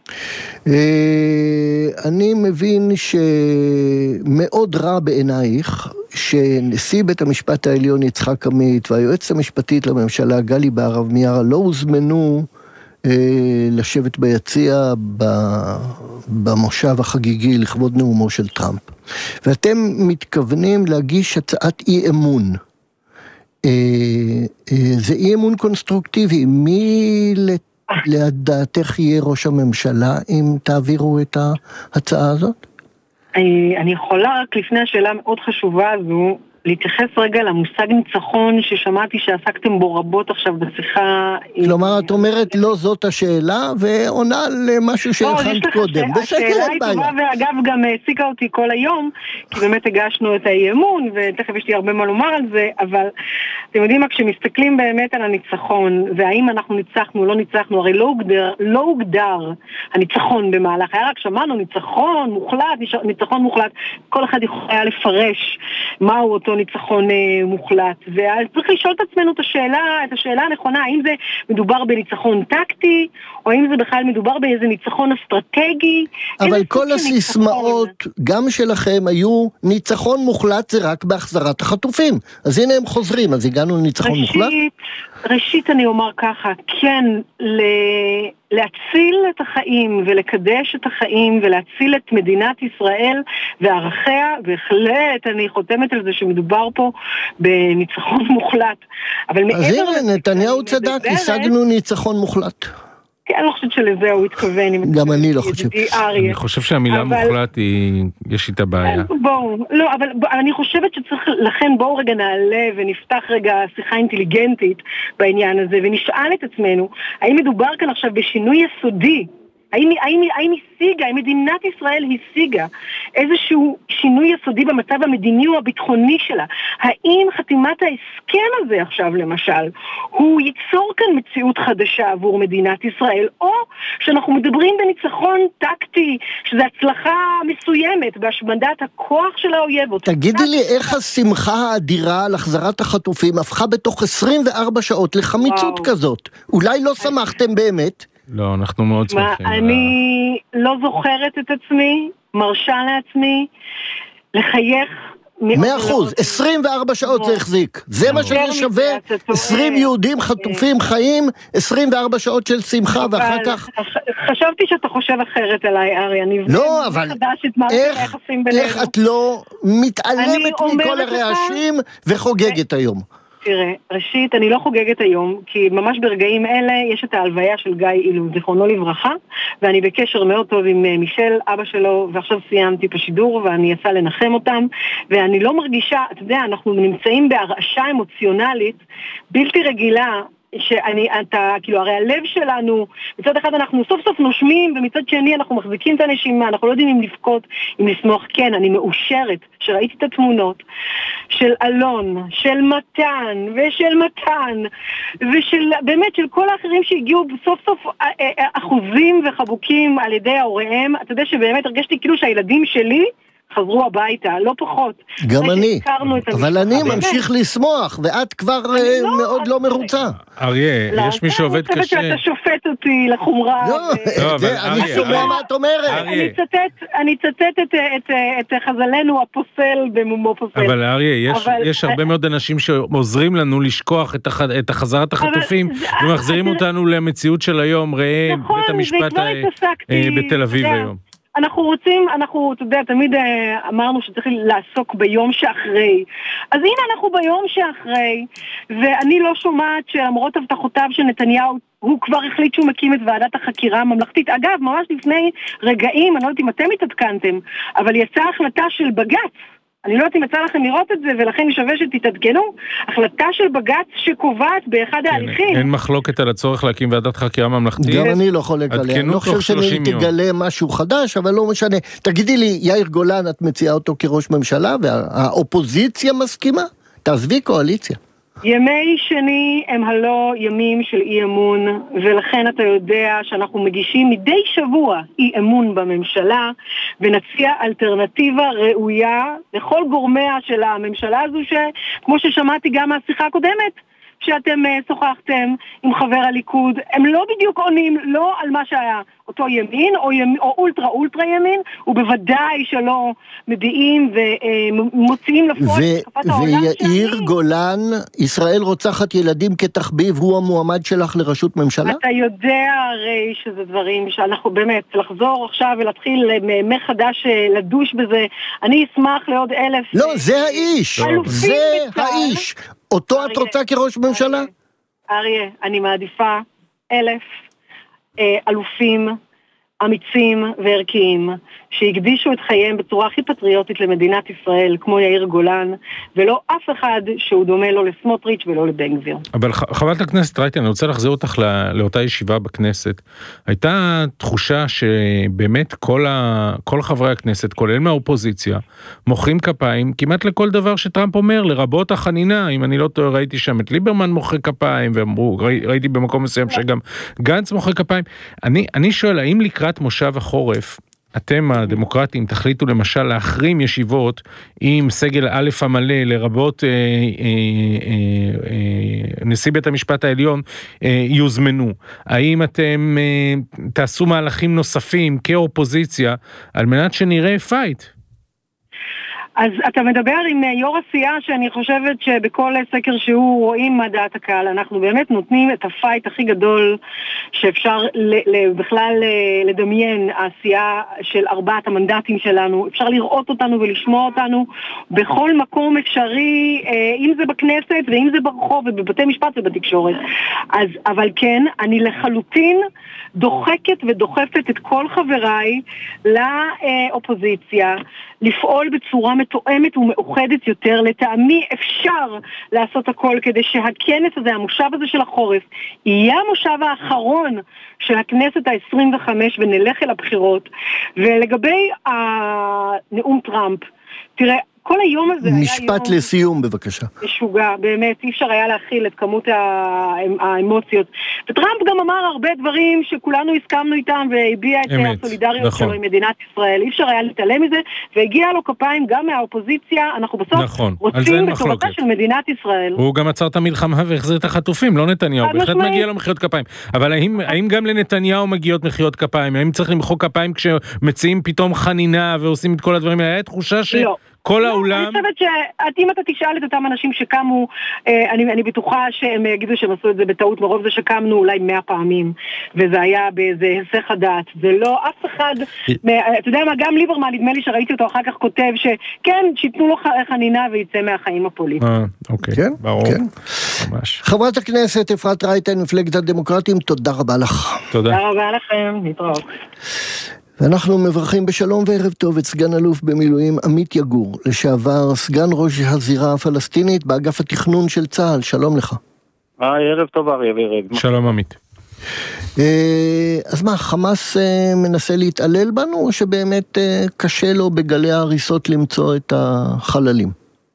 אני מבין שמאוד רע בעינייך שנשיא בית המשפט העליון יצחק עמית והיועצת המשפטית לממשלה גלי בהרב מיארה לא הוזמנו לשבת ביציע במושב החגיגי לכבוד נאומו של טראמפ. ואתם מתכוונים להגיש הצעת אי אמון. זה אי אמון קונסטרוקטיבי. מי לדעתך יהיה ראש הממשלה אם תעבירו את ההצעה הזאת? אני יכולה רק לפני השאלה מאוד חשובה הזו, להתייחס רגע למושג ניצחון ששמעתי שעסקתם בו רבות עכשיו בשיחה. כלומר, את אומרת לא זאת השאלה ועונה למשהו שהכנת קודם. השאלה היא טובה ואגב גם העסיקה אותי כל היום, כי באמת הגשנו את האי-אמון ותכף יש לי הרבה מה לומר על זה, אבל אתם יודעים מה, כשמסתכלים באמת על הניצחון והאם אנחנו ניצחנו או לא ניצחנו, הרי לא הוגדר, לא הוגדר הניצחון במהלך, היה רק שמענו ניצחון מוחלט, ניצחון מוחלט, כל אחד יכול היה לפרש מהו אותו ניצחון מוחלט, וצריך לשאול את עצמנו את השאלה, את השאלה הנכונה, האם זה מדובר בניצחון טקטי, או האם זה בכלל מדובר באיזה ניצחון אסטרטגי. אבל כל הסיסמאות, גם שלכם, היו ניצחון מוחלט זה רק בהחזרת החטופים. אז הנה הם חוזרים, אז הגענו לניצחון ראשית, מוחלט? ראשית אני אומר ככה, כן, ל... להציל את החיים ולקדש את החיים ולהציל את מדינת ישראל וערכיה, בהחלט אני חותמת על זה שמדובר פה בניצחון מוחלט. אבל אז הנה, נתניהו צדק, השגנו ניצחון מוחלט. כן, אני לא חושבת שלזה הוא התכוון. גם אני לא חושב. אני חושב שהמילה מוחלט היא, יש איתה בעיה. בואו, לא, אבל אני חושבת שצריך, לכן בואו רגע נעלה ונפתח רגע שיחה אינטליגנטית בעניין הזה, ונשאל את עצמנו, האם מדובר כאן עכשיו בשינוי יסודי? האם, האם, האם השיגה, האם מדינת ישראל השיגה איזשהו שינוי יסודי במצב המדיני או הביטחוני שלה? האם חתימת ההסכם הזה עכשיו למשל, הוא ייצור כאן מציאות חדשה עבור מדינת ישראל, או שאנחנו מדברים בניצחון טקטי, שזה הצלחה מסוימת בהשמדת הכוח של האויב? תגידי לי איך השמחה האדירה על החזרת החטופים הפכה בתוך עשרים וארבע שעות לחמיצות כזאת? אולי לא שמחתם באמת? לא, אנחנו מאוד שמחים. אני לא זוכרת את עצמי, מרשה לעצמי, לחייך. מאה אחוז, עשרים וארבע שעות זה החזיק. זה מה שזה שווה, עשרים יהודים חטופים חיים, עשרים וארבע שעות של שמחה, ואחר כך... חשבתי שאתה חושב אחרת עליי, ארי. לא, אבל איך את לא מתעלמת מכל הרעשים וחוגגת היום? תראה, ראשית, אני לא חוגגת היום, כי ממש ברגעים אלה יש את ההלוויה של גיא אילוז, זיכרונו לברכה, ואני בקשר מאוד טוב עם מישל, אבא שלו, ועכשיו סיימתי בשידור, ואני יצא לנחם אותם, ואני לא מרגישה, אתה יודע, אנחנו נמצאים בהרעשה אמוציונלית, בלתי רגילה, שאני, אתה, כאילו, הרי הלב שלנו, מצד אחד אנחנו סוף סוף נושמים, ומצד שני אנחנו מחזיקים את הנשימה, אנחנו לא יודעים אם לבכות, אם לשמוח. כן, אני מאושרת שראיתי את התמונות של אלון, של מתן, ושל מתן, ושל, באמת, של כל האחרים שהגיעו בסוף סוף אחוזים וחבוקים על ידי ההוריהם. אתה יודע שבאמת הרגשתי כאילו שהילדים שלי חזרו הביתה, לא פחות. גם אני, אבל אני ממשיך לשמוח, ואת כבר מאוד לא מרוצה. אריה, יש מי שעובד קשה. אני חושבת שאתה שופט אותי לחומרה. לא, אני שומע מה את אומרת. אני אצטט את חז"לנו הפוסל במומו פוסל. אבל אריה, יש הרבה מאוד אנשים שעוזרים לנו לשכוח את החזרת החטופים, ומחזירים אותנו למציאות של היום, ראה בית המשפט בתל אביב היום. אנחנו רוצים, אנחנו, אתה יודע, תמיד אמרנו שצריך לעסוק ביום שאחרי. אז הנה אנחנו ביום שאחרי, ואני לא שומעת שלמרות הבטחותיו של נתניהו, הוא כבר החליט שהוא מקים את ועדת החקירה הממלכתית. אגב, ממש לפני רגעים, אני לא יודעת אם אתם התעדכנתם, אבל יצאה החלטה של בג"ץ, אני לא יודעת אם יצא לכם לראות את זה, ולכן שווה שתתעדכנו, החלטה של בג"ץ שקובעת באחד ההליכים. אין מחלוקת על הצורך להקים ועדת חקירה ממלכתית. גם אני לא חולק עליה. אני לא חושב שאני תגלה משהו חדש, אבל לא משנה. תגידי לי, יאיר גולן, את מציעה אותו כראש ממשלה, והאופוזיציה מסכימה? תעזבי קואליציה. ימי שני הם הלא ימים של אי אמון, ולכן אתה יודע שאנחנו מגישים מדי שבוע אי אמון בממשלה, ונציע אלטרנטיבה ראויה לכל גורמיה של הממשלה הזו, שכמו ששמעתי גם מהשיחה הקודמת, שאתם שוחחתם עם חבר הליכוד, הם לא בדיוק עונים לא על מה שהיה אותו ימין או, ימין, או אולטרה אולטרה ימין, ובוודאי שלא מביאים ומוציאים לפועל את העולם שאני. ויאיר גולן, ישראל רוצחת ילדים כתחביב, הוא המועמד שלך לראשות ממשלה? אתה יודע הרי שזה דברים שאנחנו באמת, לחזור עכשיו ולהתחיל מחדש לדוש בזה, אני אשמח לעוד אלף... לא, זה האיש, זה האיש. אותו את רוצה כראש ממשלה? אריה, אני מעדיפה אלף אלופים אמיצים וערכיים שהקדישו את חייהם בצורה הכי פטריוטית למדינת ישראל, כמו יאיר גולן, ולא אף אחד שהוא דומה לו לסמוטריץ' ולא לבן גביר. אבל חברת הכנסת רייטן, אני רוצה לחזיר אותך לא, לאותה ישיבה בכנסת. הייתה תחושה שבאמת כל, ה, כל חברי הכנסת, כולל מהאופוזיציה, מוחאים כפיים כמעט לכל דבר שטראמפ אומר, לרבות החנינה. אם אני לא טועה, ראיתי שם את ליברמן מוחא כפיים, ואמרו, ראי, ראיתי במקום מסוים שגם גנץ מוחא כפיים. אני, אני שואל, האם לקראת מושב החורף, אתם הדמוקרטים תחליטו למשל להחרים ישיבות עם סגל א' המלא לרבות אה, אה, אה, אה, נשיא בית המשפט העליון אה, יוזמנו. האם אתם אה, תעשו מהלכים נוספים כאופוזיציה על מנת שנראה פייט? אז אתה מדבר עם יו"ר הסיעה שאני חושבת שבכל סקר שהוא רואים מה דעת הקהל, אנחנו באמת נותנים את הפייט הכי גדול שאפשר בכלל לדמיין, העשייה של ארבעת המנדטים שלנו, אפשר לראות אותנו ולשמוע אותנו בכל מקום אפשרי, אם זה בכנסת ואם זה ברחוב ובבתי משפט ובתקשורת. אז, אבל כן, אני לחלוטין דוחקת ודוחפת את כל חבריי לאופוזיציה, לפעול בצורה מתואמת ומאוחדת יותר. לטעמי אפשר לעשות הכל כדי שהכנס הזה, המושב הזה של החורף, יהיה המושב האחרון של הכנסת ה-עשרים וחמש ונלך אל הבחירות. ולגבי הנאום טראמפ, תראה, כל היום הזה היה יום... משפט לסיום בבקשה. משוגע, באמת, אי אפשר היה להכיל את כמות האמוציות. וטראמפ גם אמר הרבה דברים שכולנו הסכמנו איתם, והביע את הסולידריות שלו עם מדינת ישראל. אי אפשר היה להתעלם מזה, והגיע לו כפיים גם מהאופוזיציה. אנחנו בסוף רוצים בטובתה של מדינת ישראל. הוא גם עצר את המלחמה והחזיר את החטופים, לא נתניהו. בהחלט מגיע לו מחיאות כפיים. אבל האם גם לנתניהו מגיעות מחיאות כפיים? האם צריך למחוא כפיים כשמציעים פתאום חנינה ועושים את כל הדברים האלה? היה תחושה ש... כל העולם... אני חושבת שאם אתה תשאל את אותם אנשים שקמו, אני, אני בטוחה שהם יגידו שהם עשו את זה בטעות, מרוב זה שקמנו אולי מאה פעמים, וזה היה באיזה היסח הדעת. זה לא אף אחד, אתה יודע מה, גם ליברמן, נדמה לי שראיתי אותו אחר כך כותב שכן, שיתנו לו חנינה ויצא מהחיים הפוליטיים. אה, אוקיי, כן, ברור. כן. ממש. חברת הכנסת אפרת רייטן, מפלגת הדמוקרטים, תודה רבה לך. תודה. תודה רבה לכם, נתראות. ואנחנו מברכים בשלום וערב טוב את סגן אלוף במילואים עמית יגור, לשעבר סגן ראש הזירה הפלסטינית באגף התכנון של צה"ל. שלום לך. היי, ערב טוב אריה וערב. שלום עמית. אז מה, חמאס מנסה להתעלל בנו, או שבאמת קשה לו בגלי ההריסות למצוא את החללים?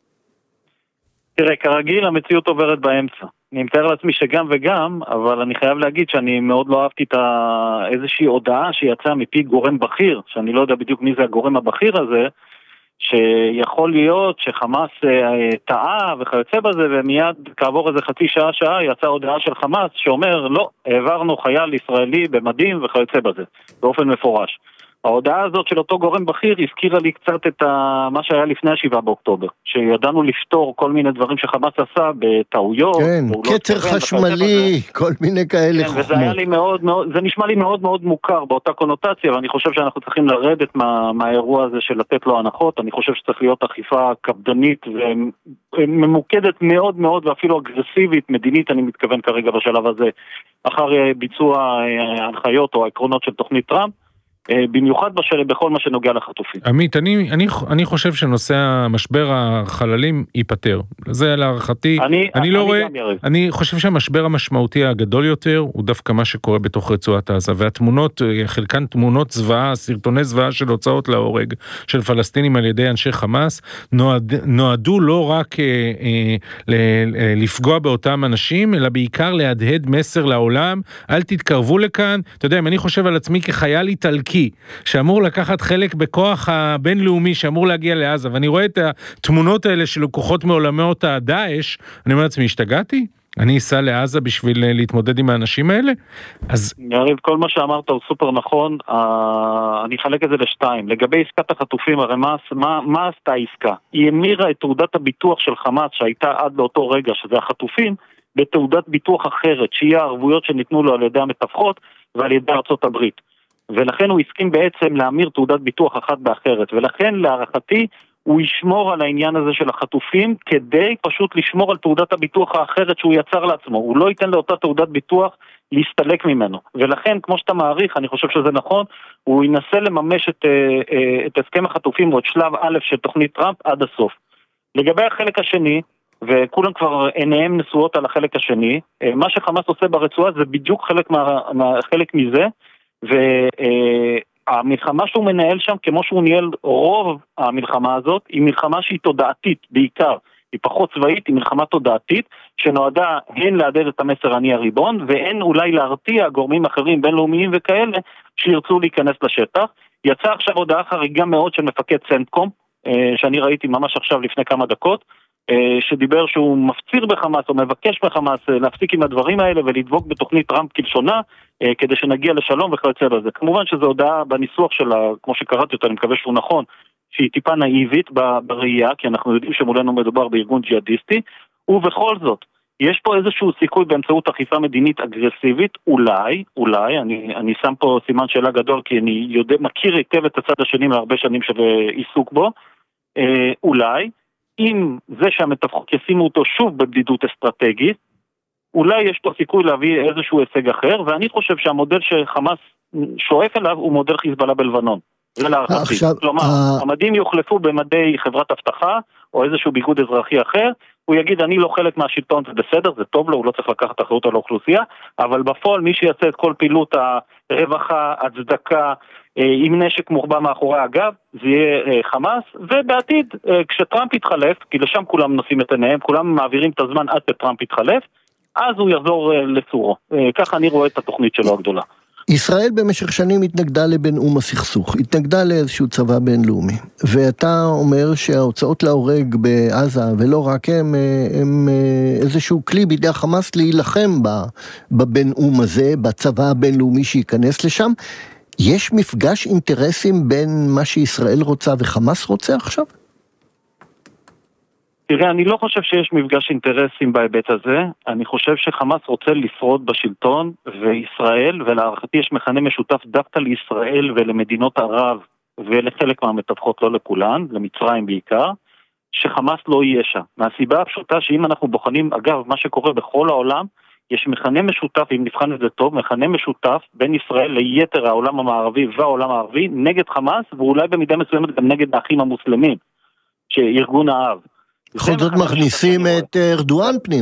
תראה, כרגיל המציאות עוברת באמצע. אני מתאר לעצמי שגם וגם, אבל אני חייב להגיד שאני מאוד לא אהבתי את איזושהי הודעה שיצאה מפי גורם בכיר, שאני לא יודע בדיוק מי זה הגורם הבכיר הזה, שיכול להיות שחמאס טעה וכיוצא בזה, ומיד כעבור איזה חצי שעה שעה יצאה הודעה של חמאס שאומר לא, העברנו חייל ישראלי במדים וכיוצא בזה, באופן מפורש. ההודעה הזאת של אותו גורם בכיר הזכירה לי קצת את ה... מה שהיה לפני השבעה באוקטובר, שידענו לפתור כל מיני דברים שחמאס עשה בטעויות. כן, קצר חשמלי, כל מיני כאלה כן, חוכמות. וזה היה לי מאוד מאוד, זה נשמע לי מאוד מאוד מוכר באותה קונוטציה, ואני חושב שאנחנו צריכים לרדת מה, מהאירוע הזה של לתת לו הנחות. אני חושב שצריך להיות אכיפה קפדנית וממוקדת מאוד מאוד, ואפילו אגרסיבית, מדינית אני מתכוון כרגע בשלב הזה, אחר ביצוע ההנחיות או העקרונות של תוכנית טראמפ, במיוחד בשל, בכל מה שנוגע לחטופים. עמית, אני, אני, אני חושב שנושא המשבר החללים ייפטר. זה להערכתי. אני, אני לא אני רואה, אני חושב שהמשבר המשמעותי הגדול יותר הוא דווקא מה שקורה בתוך רצועת עזה, והתמונות, חלקן תמונות זוועה, סרטוני זוועה של הוצאות להורג של פלסטינים על ידי אנשי חמאס, נועד, נועדו לא רק אה, אה, ל, אה, לפגוע באותם אנשים, אלא בעיקר להדהד מסר לעולם, אל תתקרבו לכאן. אתה יודע, אם אני חושב על עצמי כחייל איטלקי, שאמור לקחת חלק בכוח הבינלאומי שאמור להגיע לעזה, ואני רואה את התמונות האלה של לקוחות מעולמות הדאעש, אני אומר לעצמי, השתגעתי? אני אסע לעזה בשביל להתמודד עם האנשים האלה? אז... יריב, כל מה שאמרת הוא סופר נכון, אני אחלק את זה לשתיים. לגבי עסקת החטופים, הרי מה, מה, מה עשתה העסקה? היא המירה את תעודת הביטוח של חמאס, שהייתה עד לאותו רגע, שזה החטופים, בתעודת ביטוח אחרת, שהיא הערבויות שניתנו לו על ידי המתווכות ועל ידי ארצות הברית. ולכן הוא הסכים בעצם להמיר תעודת ביטוח אחת באחרת, ולכן להערכתי הוא ישמור על העניין הזה של החטופים, כדי פשוט לשמור על תעודת הביטוח האחרת שהוא יצר לעצמו, הוא לא ייתן לאותה תעודת ביטוח להסתלק ממנו, ולכן כמו שאתה מעריך, אני חושב שזה נכון, הוא ינסה לממש את, את הסכם החטופים, או את שלב א' של תוכנית טראמפ עד הסוף. לגבי החלק השני, וכולם כבר עיניהם נשואות על החלק השני, מה שחמאס עושה ברצועה זה בדיוק חלק, מה, חלק מזה, והמלחמה שהוא מנהל שם, כמו שהוא ניהל רוב המלחמה הזאת, היא מלחמה שהיא תודעתית בעיקר, היא פחות צבאית, היא מלחמה תודעתית, שנועדה הן לעדד את המסר אני הריבון, והן אולי להרתיע גורמים אחרים בינלאומיים וכאלה, שירצו להיכנס לשטח. יצא עכשיו הודעה חריגה מאוד של מפקד סנטקום, שאני ראיתי ממש עכשיו לפני כמה דקות, שדיבר שהוא מפציר בחמאס או מבקש בחמאס להפסיק עם הדברים האלה ולדבוק בתוכנית טראמפ כלשונה כדי שנגיע לשלום וכיוצא בזה. כמובן שזו הודעה בניסוח שלה, כמו שקראתי אותה, אני מקווה שהוא נכון, שהיא טיפה נאיבית בראייה, כי אנחנו יודעים שמולנו מדובר בארגון ג'יהאדיסטי, ובכל זאת, יש פה איזשהו סיכוי באמצעות אכיפה מדינית אגרסיבית, אולי, אולי, אני, אני שם פה סימן שאלה גדול, כי אני יודע, מכיר היטב את הצד השני מהרבה שנים של עיסוק בו, אולי, אם זה שהמתווכות ישימו אותו שוב בבדידות אסטרטגית, אולי יש פה סיכוי להביא איזשהו הישג אחר, ואני חושב שהמודל שחמאס שואף אליו הוא מודל חיזבאללה בלבנון. זה להערכתי. כלומר, המדים יוחלפו במדי חברת הבטחה, או איזשהו ביגוד אזרחי אחר, הוא יגיד, אני לא חלק מהשלטון, זה בסדר, זה טוב לו, הוא לא צריך לקחת אחריות על האוכלוסייה, אבל בפועל מי שיעשה את כל פעילות הרווחה, הצדקה, עם נשק מוחבא מאחורי הגב, זה יהיה חמאס, ובעתיד, כשטראמפ יתחלף, כי לשם כולם נושאים את עיניהם, כולם מעבירים את הזמן עד שטראמפ יתחלף, אז הוא יחזור לצורו. ככה אני רואה את התוכנית שלו הגדולה. ישראל במשך שנים התנגדה לבין אום הסכסוך, התנגדה לאיזשהו צבא בינלאומי, ואתה אומר שההוצאות להורג בעזה, ולא רק הם, הם איזשהו כלי בידי החמאס להילחם בבין אום הזה, בצבא הבינלאומי שייכנס לשם. יש מפגש אינטרסים בין מה שישראל רוצה וחמאס רוצה עכשיו? תראה, אני לא חושב שיש מפגש אינטרסים בהיבט הזה, אני חושב שחמאס רוצה לשרוד בשלטון, וישראל, ולהערכתי יש מכנה משותף דווקא לישראל ולמדינות ערב, ולחלק מהמתווכות, לא לכולן, למצרים בעיקר, שחמאס לא יהיה שם. מהסיבה הפשוטה שאם אנחנו בוחנים, אגב, מה שקורה בכל העולם, יש מכנה משותף, אם נבחן את זה טוב, מכנה משותף בין ישראל ליתר העולם המערבי והעולם הערבי, נגד חמאס, ואולי במידה מסוימת גם נגד האחים המוסלמים, שארגון האב. בכל זאת מכניסים את ארדואן פנימה.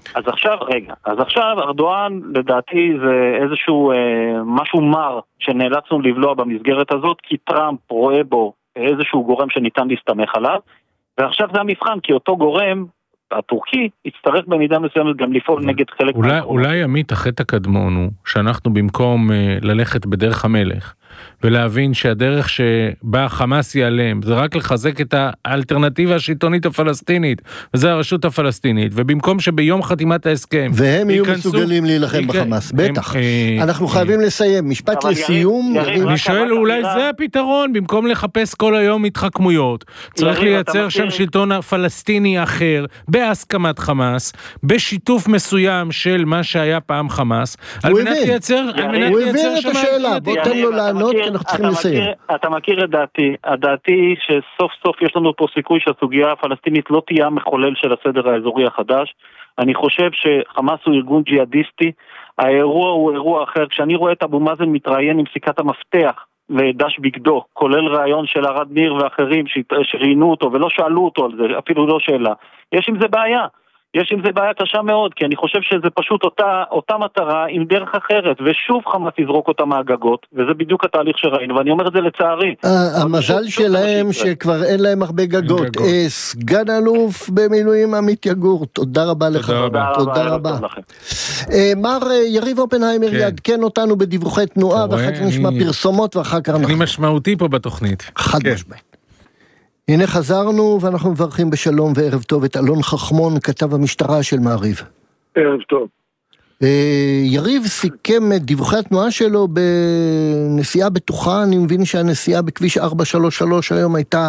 אז עכשיו, רגע, אז עכשיו ארדואן לדעתי זה איזשהו אה, משהו מר שנאלצנו לבלוע במסגרת הזאת, כי טראמפ רואה בו איזשהו גורם שניתן להסתמך עליו, ועכשיו זה המבחן, כי אותו גורם, הטורקי, יצטרך במידה מסוימת גם לפעול נגד חלק אולי, אולי עמית החטא הקדמון הוא שאנחנו במקום uh, ללכת בדרך המלך, ולהבין שהדרך שבה חמאס ייעלם, זה רק לחזק את האלטרנטיבה השלטונית הפלסטינית, וזה הרשות הפלסטינית, ובמקום שביום חתימת ההסכם... והם יהיו מסוגלים להילחם בחמאס, בטח. אנחנו חייבים לסיים, משפט לסיום. אני שואל, אולי זה הפתרון, במקום לחפש כל היום התחכמויות, צריך לייצר שם שלטון פלסטיני אחר, בהסכמת חמאס, בשיתוף מסוים של מה שהיה פעם חמאס, על מנת לייצר... הוא הבין את השאלה, בוא תן לו לענות. אתה מכיר את דעתי, הדעתי שסוף סוף יש לנו פה סיכוי שהסוגיה הפלסטינית לא תהיה המחולל של הסדר האזורי החדש. אני חושב שחמאס הוא ארגון ג'יהאדיסטי, האירוע הוא אירוע אחר. כשאני רואה את אבו מאזן מתראיין עם סיכת המפתח לדש בגדו, כולל רעיון של ארד ניר ואחרים שראיינו אותו ולא שאלו אותו על זה, אפילו לא שאלה, יש עם זה בעיה. יש עם זה בעיה קשה מאוד, כי אני חושב שזה פשוט אותה, אותה מטרה עם דרך אחרת, ושוב חמאס יזרוק אותה מהגגות, וזה בדיוק התהליך שראינו, ואני אומר את זה לצערי. המזל שלהם שכבר אין להם הרבה גגות. סגן אלוף במילואים עמית יגור, תודה רבה לך. תודה רבה. מר יריב אופנהיימר יעדכן אותנו בדיווחי תנועה, ואחר כך נשמע פרסומות, ואחר כך... אני משמעותי פה בתוכנית. חד משמעית. הנה חזרנו ואנחנו מברכים בשלום וערב טוב את אלון חכמון, כתב המשטרה של מעריב. ערב טוב. יריב סיכם את דיווחי התנועה שלו בנסיעה בטוחה, אני מבין שהנסיעה בכביש ארבע שלוש שלוש היום הייתה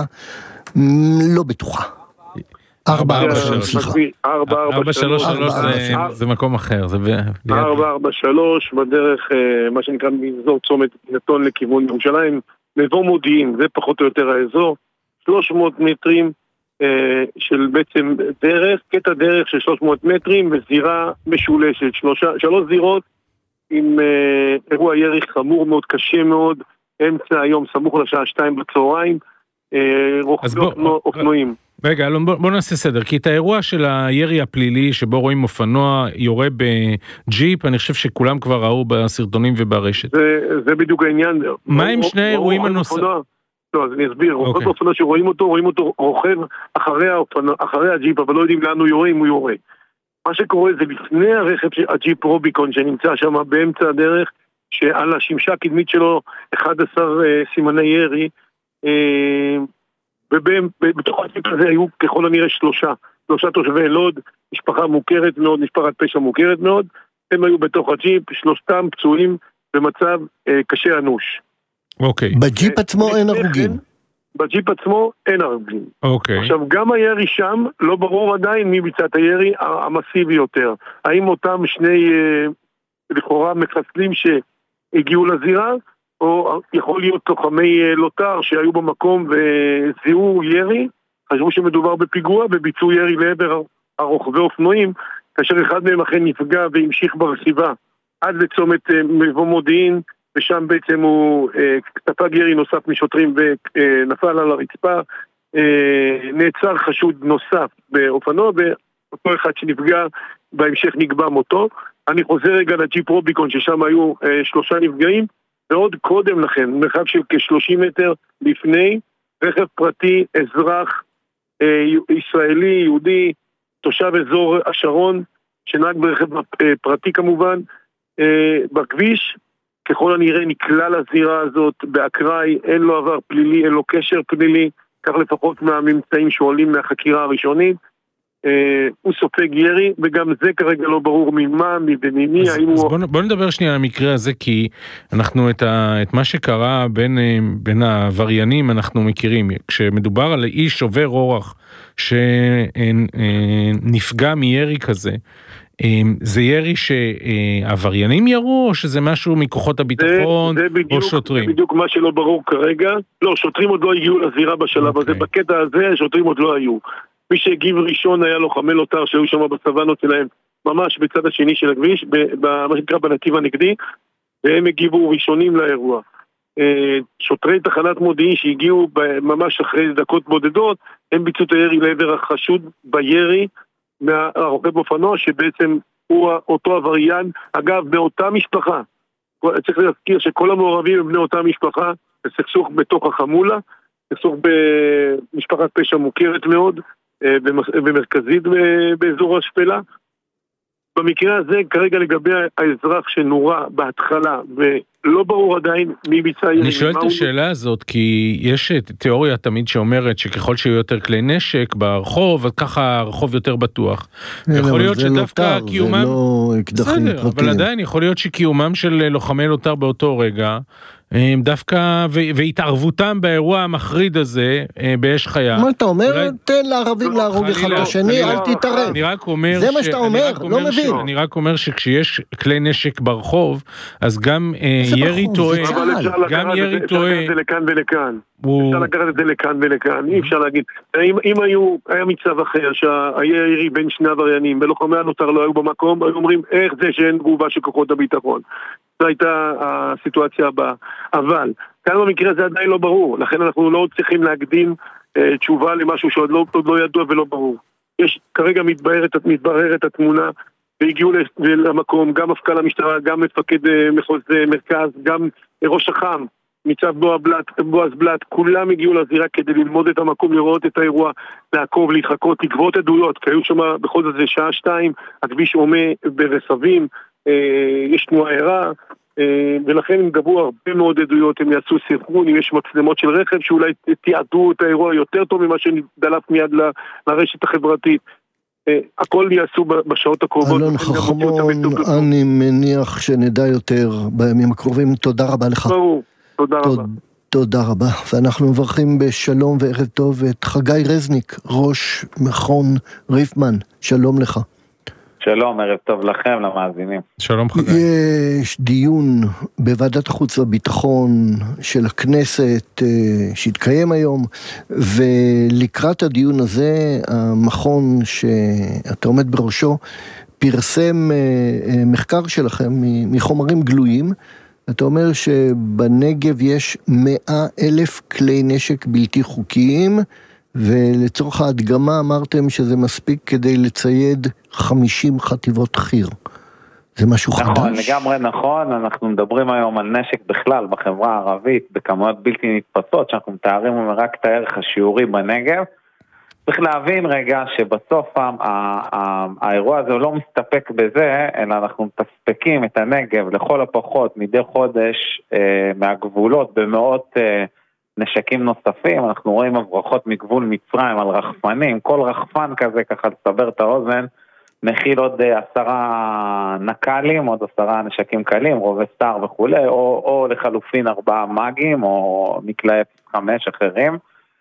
לא בטוחה. ארבע ארבע שלוש, סליחה. ארבע שלוש שלוש זה מקום אחר. ארבע ארבע שלוש בדרך, מה שנקרא מאזור צומת נתון לכיוון ירושלים, מאזור מודיעין, זה פחות או יותר האזור. שלוש מאות מטרים אה, של בעצם דרך, קטע דרך של שלוש מאות מטרים וזירה משולשת, שלושה, שלוש זירות עם אה, אירוע ירי חמור מאוד, קשה מאוד, אמצע היום סמוך לשעה שתיים בצהריים, אה, רוכבי אופנועים. רגע, אלון, בוא, בוא נעשה סדר, כי את האירוע של הירי הפלילי שבו רואים אופנוע יורה בג'יפ, אני חושב שכולם כבר ראו בסרטונים וברשת. זה, זה בדיוק העניין. מה עם שני האירועים הנוספים? לא, אז אני אסביר, רוכב אופנוע שרואים אותו, רואים אותו רוכב אחרי האופנוע, אחרי הג'יפ, אבל לא יודעים לאן הוא יורה, אם הוא יורה. מה שקורה זה לפני הרכב, הג'יפ רוביקון, שנמצא שם באמצע הדרך, שעל השמשה הקדמית שלו אחד עשר סימני ירי, ובתוך הג'יפ הזה היו ככל הנראה שלושה, שלושה תושבי לוד, משפחה מוכרת מאוד, משפחת פשע מוכרת מאוד, הם היו בתוך הג'יפ, שלושתם פצועים במצב קשה אנוש. אוקיי. בג'יפ עצמו אין הרוגים. בג'יפ עצמו אין הרוגים. אוקיי. עכשיו, גם הירי שם, לא ברור עדיין מי ביצע את הירי המסיבי יותר. האם אותם שני, לכאורה, מחסלים שהגיעו לזירה, או יכול להיות לוחמי לוטר שהיו במקום וזיהו ירי, חשבו שמדובר בפיגוע, וביצעו ירי לעבר הרוכבי אופנועים, כאשר אחד מהם אכן נפגע והמשיך ברכיבה עד לצומת מבוא מודיעין, ושם בעצם הוא ספג ירי נוסף משוטרים ונפל על הרצפה, נעצר חשוד נוסף באופנוע, ואותו אחד שנפגע בהמשך נקבע מותו. אני חוזר רגע לג'יפ רוביקון ששם היו שלושה נפגעים, ועוד קודם לכן, מרחק של כ-שלושים מטר לפני, רכב פרטי, אזרח ישראלי, יהודי, תושב אזור השרון, שנהג ברכב פרטי כמובן, בכביש, ככל הנראה נקלע לזירה הזאת באקראי, אין לו עבר פלילי, אין לו קשר פלילי, כך לפחות מהממצאים שעולים מהחקירה הראשונית, אה, הוא סופג ירי, וגם זה כרגע לא ברור ממה, מבנימי, אז, האם אז הוא... בוא, בוא נדבר שנייה על המקרה הזה, כי אנחנו את, ה, את מה שקרה בין, בין העבריינים אנחנו מכירים, כשמדובר על איש עובר אורח שנפגע מירי כזה, זה ירי שעבריינים ירו, או שזה משהו מכוחות הביטחון, זה, זה בדיוק, או שוטרים? זה בדיוק מה שלא ברור כרגע. לא, שוטרים עוד לא הגיעו לזירה בשלב okay. הזה, בקטע הזה שוטרים עוד לא היו. מי שהגיב ראשון היה לוחמי לוטר שהיו שם בסוונות שלהם, ממש בצד השני של הכביש, במה שנקרא בנתיב הנגדי, והם הגיבו ראשונים לאירוע. שוטרי תחנת מודיעין שהגיעו ממש אחרי דקות בודדות, הם ביצעו את הירי לעבר החשוד בירי, מהרוכב אופנוע שבעצם הוא אותו עבריין, אגב באותה משפחה, צריך להזכיר שכל המעורבים הם בני אותה משפחה, זה סכסוך בתוך החמולה, סכסוך במשפחת פשע מוכרת מאוד ומרכזית באזור השפלה. במקרה הזה כרגע לגבי האזרח שנורא בהתחלה ולא ברור עדיין מי ביצע ירי. אני שואל את השאלה הזאת כי יש תיאוריה תמיד שאומרת שככל שיהיו יותר כלי נשק ברחוב, אז ככה הרחוב יותר בטוח. יכול להיות שדווקא קיומם... זה לא אקדחים פרטיים. אבל עדיין יכול להיות שקיומם של לוחמי לוט"ר באותו רגע דווקא, והתערבותם באירוע המחריד הזה, באש חיה. מה אתה אומר? תן לערבים להרוג אחד לשני, אל תתערב. אני רק אומר... זה מה שאתה אומר, לא מבין. אני רק אומר שכשיש כלי נשק ברחוב, אז גם ירי טועה, גם ירי טועה... אפשר לקחת את זה לכאן ולכאן. אפשר לקחת את זה לכאן ולכאן. אי אפשר להגיד. אם היה מצב אחר, שהיה ירי בין שני עבריינים, ולוחמי הלוט"ר לא היו במקום, היו אומרים, איך זה שאין תגובה של כוחות הביטחון. זו הייתה הסיטואציה הבאה. אבל, כאן במקרה הזה עדיין לא ברור, לכן אנחנו לא צריכים להקדים אה, תשובה למשהו שעוד לא, לא ידוע ולא ברור. יש כרגע מתבררת, מתבררת התמונה, והגיעו למקום, גם מפכ"ל המשטרה, גם מפקד אה, מחוז אה, מרכז, גם אה, ראש אח"ם, ניצב בועז בלט, בועז בלט, כולם הגיעו לזירה כדי ללמוד את המקום, לראות את האירוע, לעקוב, להתחקות, לגבות עדויות, כי היו שם בכל זאת זה שעה שתיים, הכביש עומה ברסבים, אה, יש תנועה ערה, ולכן הם גבו הרבה מאוד עדויות, הם יעשו סנכרון, אם יש מצלמות של רכב שאולי תיעדו את האירוע יותר טוב ממה שנדלף מיד לרשת החברתית. הכל יעשו בשעות הקרובות. אלון חכמון, אני מניח שנדע יותר בימים הקרובים. תודה רבה לך. ברור, תודה רבה. תודה רבה, ואנחנו מברכים בשלום וערב טוב את חגי רזניק, ראש מכון ריפמן. שלום לך. שלום, ערב טוב לכם, למאזינים. שלום חגי. יש דיון בוועדת החוץ והביטחון של הכנסת שהתקיים היום, ולקראת הדיון הזה, המכון שאתה עומד בראשו, פרסם מחקר שלכם מחומרים גלויים. אתה אומר שבנגב יש מאה אלף כלי נשק בלתי חוקיים, ולצורך ההדגמה אמרתם שזה מספיק כדי לצייד חמישים חטיבות חי"ר. זה משהו חדש? נכון, לגמרי נכון. אנחנו מדברים היום על נשק בכלל בחברה הערבית, בכמויות בלתי נתפסות, שאנחנו מתארים רק את הערך השיעורי בנגב. צריך להבין רגע שבסוף האירוע הזה לא מסתפק בזה, אלא אנחנו מתספקים את הנגב לכל הפחות מדי חודש מהגבולות במאות נשקים נוספים. אנחנו רואים הברחות מגבול מצרים על רחפנים, כל רחפן כזה, ככה לסבר את האוזן, מכיל עוד עשרה נקלים, עוד עשרה נשקים קלים, רובי סטאר וכו', או, או לחלופין ארבעה מגים, או מקלעי אפס חמש אחרים,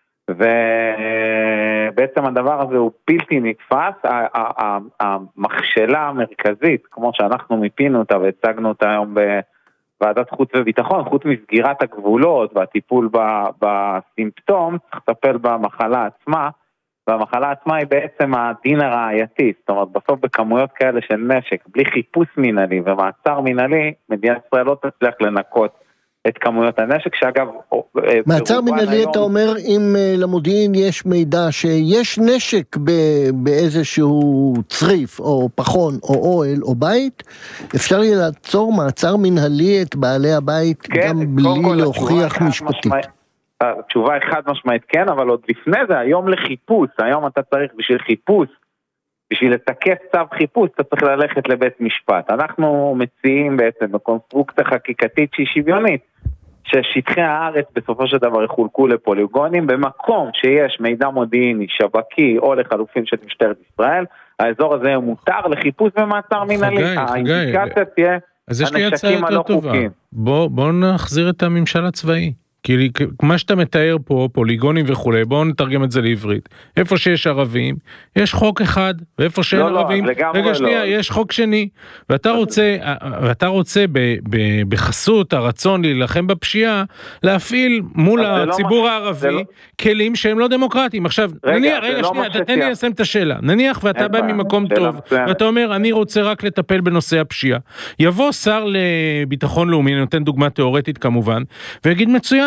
ובעצם הדבר הזה הוא בלתי נתפס. המכשלה המרכזית, כמו שאנחנו מיפינו אותה והצגנו אותה היום בוועדת חוץ וביטחון, חוץ מסגירת הגבולות והטיפול בסימפטום, צריך לטפל במחלה עצמה, והמחלה עצמה היא בעצם הדין הראייתי. זאת אומרת, בסוף בכמויות כאלה של נשק, בלי חיפוש מנהלי ומעצר מנהלי, מדינת ישראל לא תצליח לנקות את כמויות הנשק, שאגב... מעצר מנהלי היום... אתה אומר, אם למודיעין יש מידע שיש נשק באיזשהו צריף, או פחון, או אוהל, או בית, אפשר יהיה לעצור מעצר מנהלי את בעלי הבית, כן, גם בלי להוכיח משפטית. משמע... התשובה היא חד משמעית כן, אבל עוד לפני זה, היום לחיפוש, היום אתה צריך בשביל חיפוש, בשביל לתקף צו חיפוש, אתה צריך ללכת לבית משפט. אנחנו מציעים בעצם בקונסטרוקציה חקיקתית שהיא שוויונית, ששטחי הארץ בסופו של דבר יחולקו לפוליגונים, במקום שיש מידע מודיעיני, שבקי או לחלופין של משטרת ישראל, האזור הזה מותר לחיפוש ומעצר מנהלי. האינדיקציה תהיה הנשקים הלא חוקיים. בוא, בוא נחזיר את הממשל הצבאי. כי מה שאתה מתאר פה, פוליגונים וכולי, בואו נתרגם את זה לעברית. איפה שיש ערבים, יש חוק אחד, ואיפה שאין לא, ערבים, לא, רגע שנייה, לא. יש חוק שני. ואתה רוצה, ואתה רוצה ב, ב, בחסות הרצון להילחם בפשיעה, להפעיל מול הציבור לא הערבי, לא... כלים שהם לא דמוקרטיים. עכשיו, רגע, נניח, רגע לא שנייה, תתן לי לסיים את השאלה. נניח ואתה בא ממקום טוב, ואתה אומר, אני רוצה רק לטפל בנושא הפשיעה. יבוא שר לביטחון לאומי, נותן דוגמה תיאורטית כמובן, ויגיד מצוין,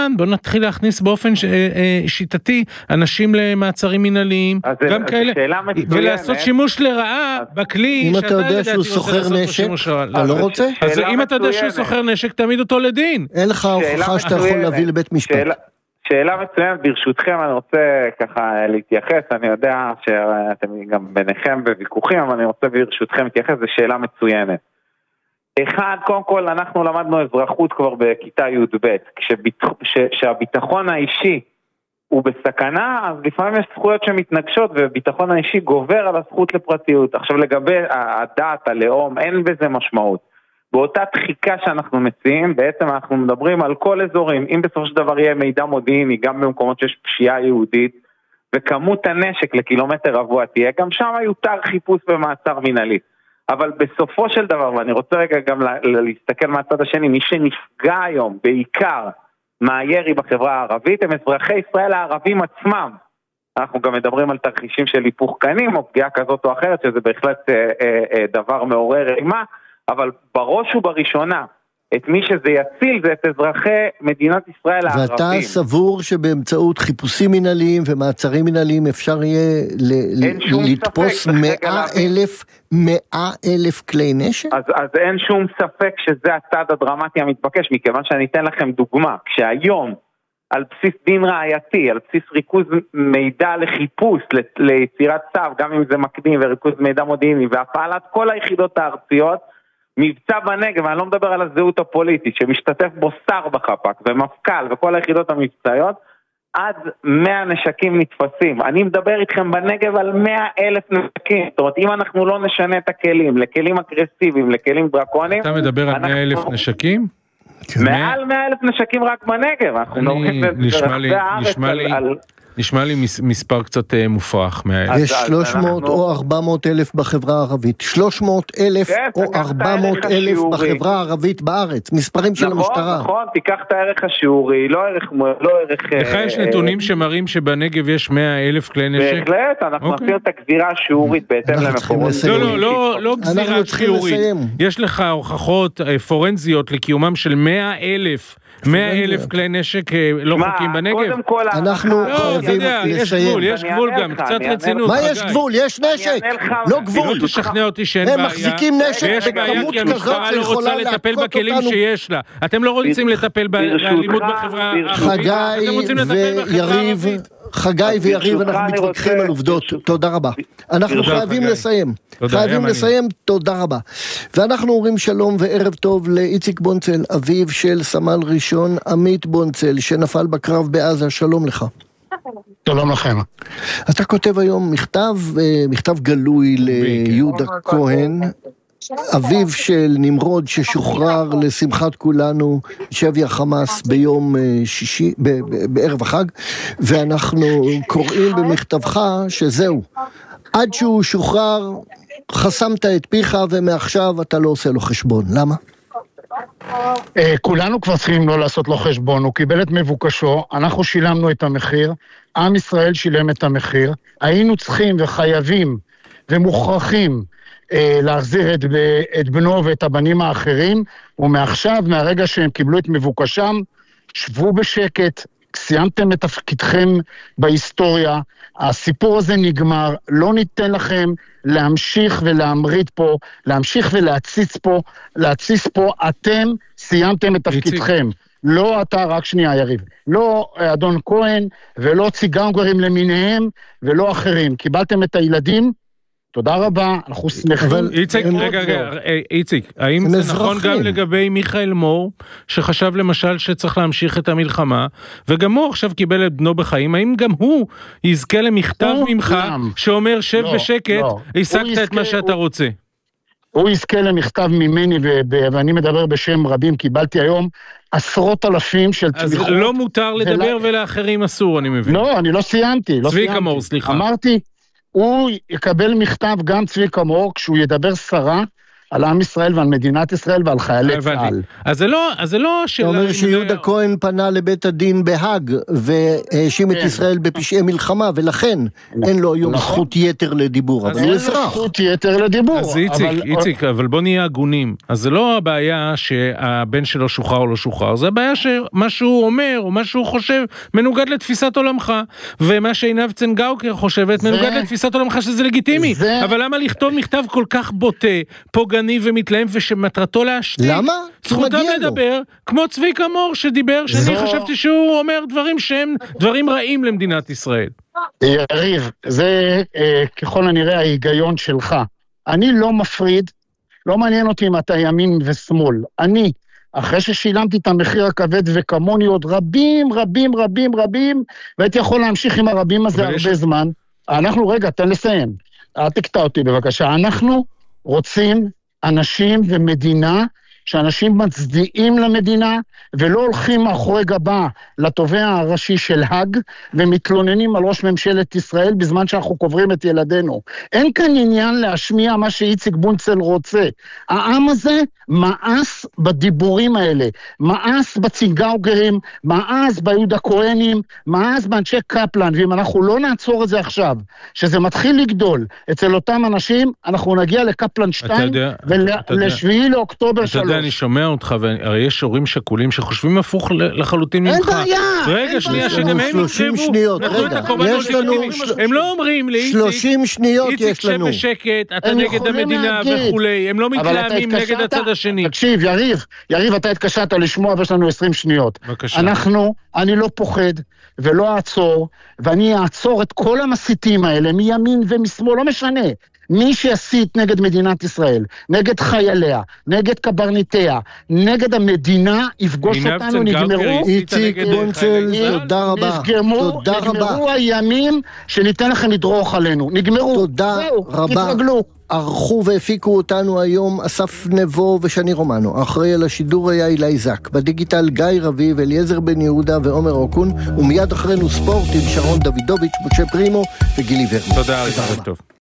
הזמן, בוא נתחיל להכניס באופן ש, אה, שיטתי אנשים למעצרים מנהליים, גם אז כאלה, ולעשות שימוש לרעה בכלי, אם אתה יודע שהוא סוחר נשק, אתה לא רוצה? אז אם אתה יודע שהוא סוחר נשק, תעמיד אותו לדין. אין לך הוכחה שאתה יכול להביא לבית משפט. שאלה מצוינת, ברשותכם אני רוצה ככה להתייחס, אני יודע שאתם גם ביניכם בוויכוחים, אבל אני רוצה ברשותכם להתייחס, זו שאלה מצוינת. אחד, קודם כל אנחנו למדנו אזרחות כבר בכיתה י' ב', כשהביטחון האישי הוא בסכנה, אז לפעמים יש זכויות שמתנגשות, וביטחון האישי גובר על הזכות לפרטיות. עכשיו לגבי הדת, הלאום, אין בזה משמעות. באותה דחיקה שאנחנו מציעים, בעצם אנחנו מדברים על כל אזורים, אם בסופו של דבר יהיה מידע מודיעיני, גם במקומות שיש פשיעה יהודית, וכמות הנשק לקילומטר רבוע תהיה, גם שם יותר חיפוש במעצר מנהלי. אבל בסופו של דבר, ואני רוצה רגע גם להסתכל מהצד השני, מי שנפגע היום בעיקר מהירי בחברה הערבית, הם אזרחי ישראל הערבים עצמם. אנחנו גם מדברים על תרחישים של היפוך קנים, או פגיעה כזאת או אחרת, שזה בהחלט אה, אה, אה, דבר מעורר אימה, אבל בראש ובראשונה, את מי שזה יציל זה את אזרחי מדינת ישראל הערבים. ואתה סבור שבאמצעות חיפושים מנהליים ומעצרים מנהליים אפשר יהיה ל- לתפוס מאה אלף, מאה אלף כלי נשק? אז, אז אין שום ספק שזה הצעד הדרמטי המתבקש, מכיוון שאני אתן לכם דוגמה, כשהיום על בסיס דין ראייתי, על בסיס ריכוז מידע לחיפוש, ליצירת צו, גם אם זה מקדים וריכוז מידע מודיעיני, והפעלת כל היחידות הארציות, מבצע בנגב, ואני לא מדבר על הזהות הפוליטית, שמשתתף בו שר בחפ"ק, ומפכ"ל, וכל היחידות המבצעיות, עד מאה נשקים נתפסים. אני מדבר איתכם בנגב על מאה אלף נשקים. זאת אומרת, אם אנחנו לא נשנה את הכלים, לכלים אגרסיביים, לכלים דרקוניים... אתה מדבר על מאה אלף נשקים? מעל מאה אלף נשקים רק בנגב. נשמע לי מספר קצת מופרך. יש שלוש מאות או ארבע מאות אלף בחברה הערבית. שלוש מאות אלף או ארבע מאות אלף בחברה הערבית בארץ. מספרים של המשטרה. נכון, נכון, תיקח את הערך השיעורי, לא ערך... לך יש נתונים שמראים שבנגב יש מאה אלף כלי נשק? בהחלט, אנחנו עושים את הגזירה השיעורית בהתאם למקומות. לא, לא, לא גזירה שיעורית. יש לך הוכחות פורנזיות לקיומם של מאה אלף מאה אלף כלי נשק לא חוקיים בנגב? אנחנו חייבים לסיים. יש גבול גם, קצת רצינות. מה יש גבול? יש נשק, לא גבול. לא תשכנע אותי שאין בעיה. הם מחזיקים נשק בכמות כזאת שיכולה להכות אותנו. לטפל בכלים שיש לה. אתם לא רוצים לטפל באלימות בחברה הערבית. חגי ויריב, חגי ויריב, אנחנו מתווכחים על עובדות. תודה רבה. אנחנו חייבים לסיים. חייבים לסיים, תודה רבה. ואנחנו אומרים שלום וערב טוב לאיציק בונצל, אביו של סמל ראשון עמית בונצל, שנפל בקרב בעזה. שלום לך. שלום לכם. אתה כותב היום מכתב, מכתב גלוי ליהודה כהן, אביו של נמרוד ששוחרר לשמחת כולנו שבי החמאס ביום שישי, בערב החג, ואנחנו קוראים במכתבך שזהו, עד שהוא שוחרר חסמת את פיך ומעכשיו אתה לא עושה לו חשבון. למה? כולנו כבר צריכים לא לעשות לו חשבון, הוא קיבל את מבוקשו, אנחנו שילמנו את המחיר, עם ישראל שילם את המחיר, היינו צריכים וחייבים ומוכרחים להחזיר את, את בנו ואת הבנים האחרים, ומעכשיו, מהרגע שהם קיבלו את מבוקשם, שבו בשקט, סיימתם את תפקידכם בהיסטוריה, הסיפור הזה נגמר, לא ניתן לכם להמשיך ולהמריד פה, להמשיך ולהציץ פה, להציץ פה, אתם סיימתם את תפקידכם. לא אתה, רק שנייה יריב, לא אדון כהן ולא ציגנגרים למיניהם ולא אחרים, קיבלתם את הילדים, תודה רבה, אנחנו שמחים. איציק, רגע, רגע, איציק, האם זה נכון גם לגבי מיכאל מור, שחשב למשל שצריך להמשיך את המלחמה, וגם הוא עכשיו קיבל את בנו בחיים, האם גם הוא יזכה למכתב ממך, שאומר שב בשקט, השגת את מה שאתה רוצה? הוא יזכה למכתב ממני, ואני מדבר בשם רבים, קיבלתי היום עשרות אלפים של תמיכות. אז לא מותר לדבר ולאחרים אסור, אני מבין. לא, אני לא סיימתי. צביקה מור, סליחה. אמרתי, הוא יקבל מכתב גם צביקה מור, כשהוא ידבר שרה, על עם ישראל ועל מדינת ישראל ועל חיילי צה"ל. אז זה לא, אז זה לא של... אתה אומר שיהודה כהן פנה לבית הדין בהאג, והאשים את ישראל בפשעי מלחמה, ולכן אין לו היום זכות יתר לדיבור, אבל הוא אזרח. אין לו זכות יתר לדיבור. אז איציק, איציק, אבל בוא נהיה הגונים. אז זה לא הבעיה שהבן שלו שוחרר או לא שוחרר, זה הבעיה שמה שהוא אומר, או מה שהוא חושב, מנוגד לתפיסת עולמך, ומה שעינב צנגאוקר חושבת, מנוגד לתפיסת עולמך שזה לגיטימי. אבל למה לכתוב מכתב כל כך בוטה, פוגעני ומתלהם, ושמטרתו להשתיק? למה? זכותם לדבר, כמו צביקה מור שדיבר, שאני חשבתי שהוא אומר דברים שהם דברים רעים למדינת ישראל. יריב, זה ככל הנראה ההיגיון שלך. אני לא מפריד, לא מעניין אותי אם אתה ימין ושמאל. אני, אחרי ששילמתי את המחיר הכבד וכמוני עוד רבים, רבים, רבים, רבים, והייתי יכול להמשיך עם הרבים הזה הרבה זמן. אנחנו, רגע, תן לסיים. אל תקטע אותי בבקשה. אנחנו רוצים אנשים ומדינה, שאנשים מצדיעים למדינה, ולא הולכים מאחורי גבה לתובע הראשי של האג, ומתלוננים על ראש ממשלת ישראל בזמן שאנחנו קוברים את ילדינו. אין כאן עניין להשמיע מה שאיציק בונצל רוצה. העם הזה מאס בדיבורים האלה, מאס בצינגאוגרים, מאס ביהודה כהנים, מאס באנשי קפלן, ואם אנחנו לא נעצור את זה עכשיו, שזה מתחיל לגדול אצל אותם אנשים, אנחנו נגיע לקפלן שתיים, ולשביעי לאוקטובר שלוש. אני שומע אותך, והרי יש הורים שכולים שחושבים הפוך לחלוטין ממך. אין בעיה! רגע, שנייה, שגם הם שלושים שניות, רגע, יש לנו... הם לא אומרים לי, שלושים שניות יש לנו. איציק שבשקט, אתה נגד המדינה וכולי, הם לא מתלהמים נגד הצד השני. תקשיב, יריב, יריב, אתה התקשרת לשמוע, ויש לנו עשרים שניות. בבקשה. אנחנו, אני לא פוחד, ולא אעצור, ואני אעצור את כל המסיתים האלה, מימין ומשמאל, לא משנה. מי שיסית נגד מדינת ישראל, נגד חייליה, נגד קברניטיה, נגד המדינה, יפגוש אותנו, נגמרו. איציק בונצל, תודה רבה. נגמרו הימים שניתן לכם לדרוך עלינו. נגמרו. תודה רבה. ערכו והפיקו אותנו היום אסף נבו ושני רומנו. אחראי על השידור היה אילי זק. בדיגיטל גיא רביב, אליעזר בן יהודה ועומר אוקון, ומיד אחרינו ספורט עם שרון דוידוביץ', משה פרימו וגילי ורמן. תודה, תודה. טוב.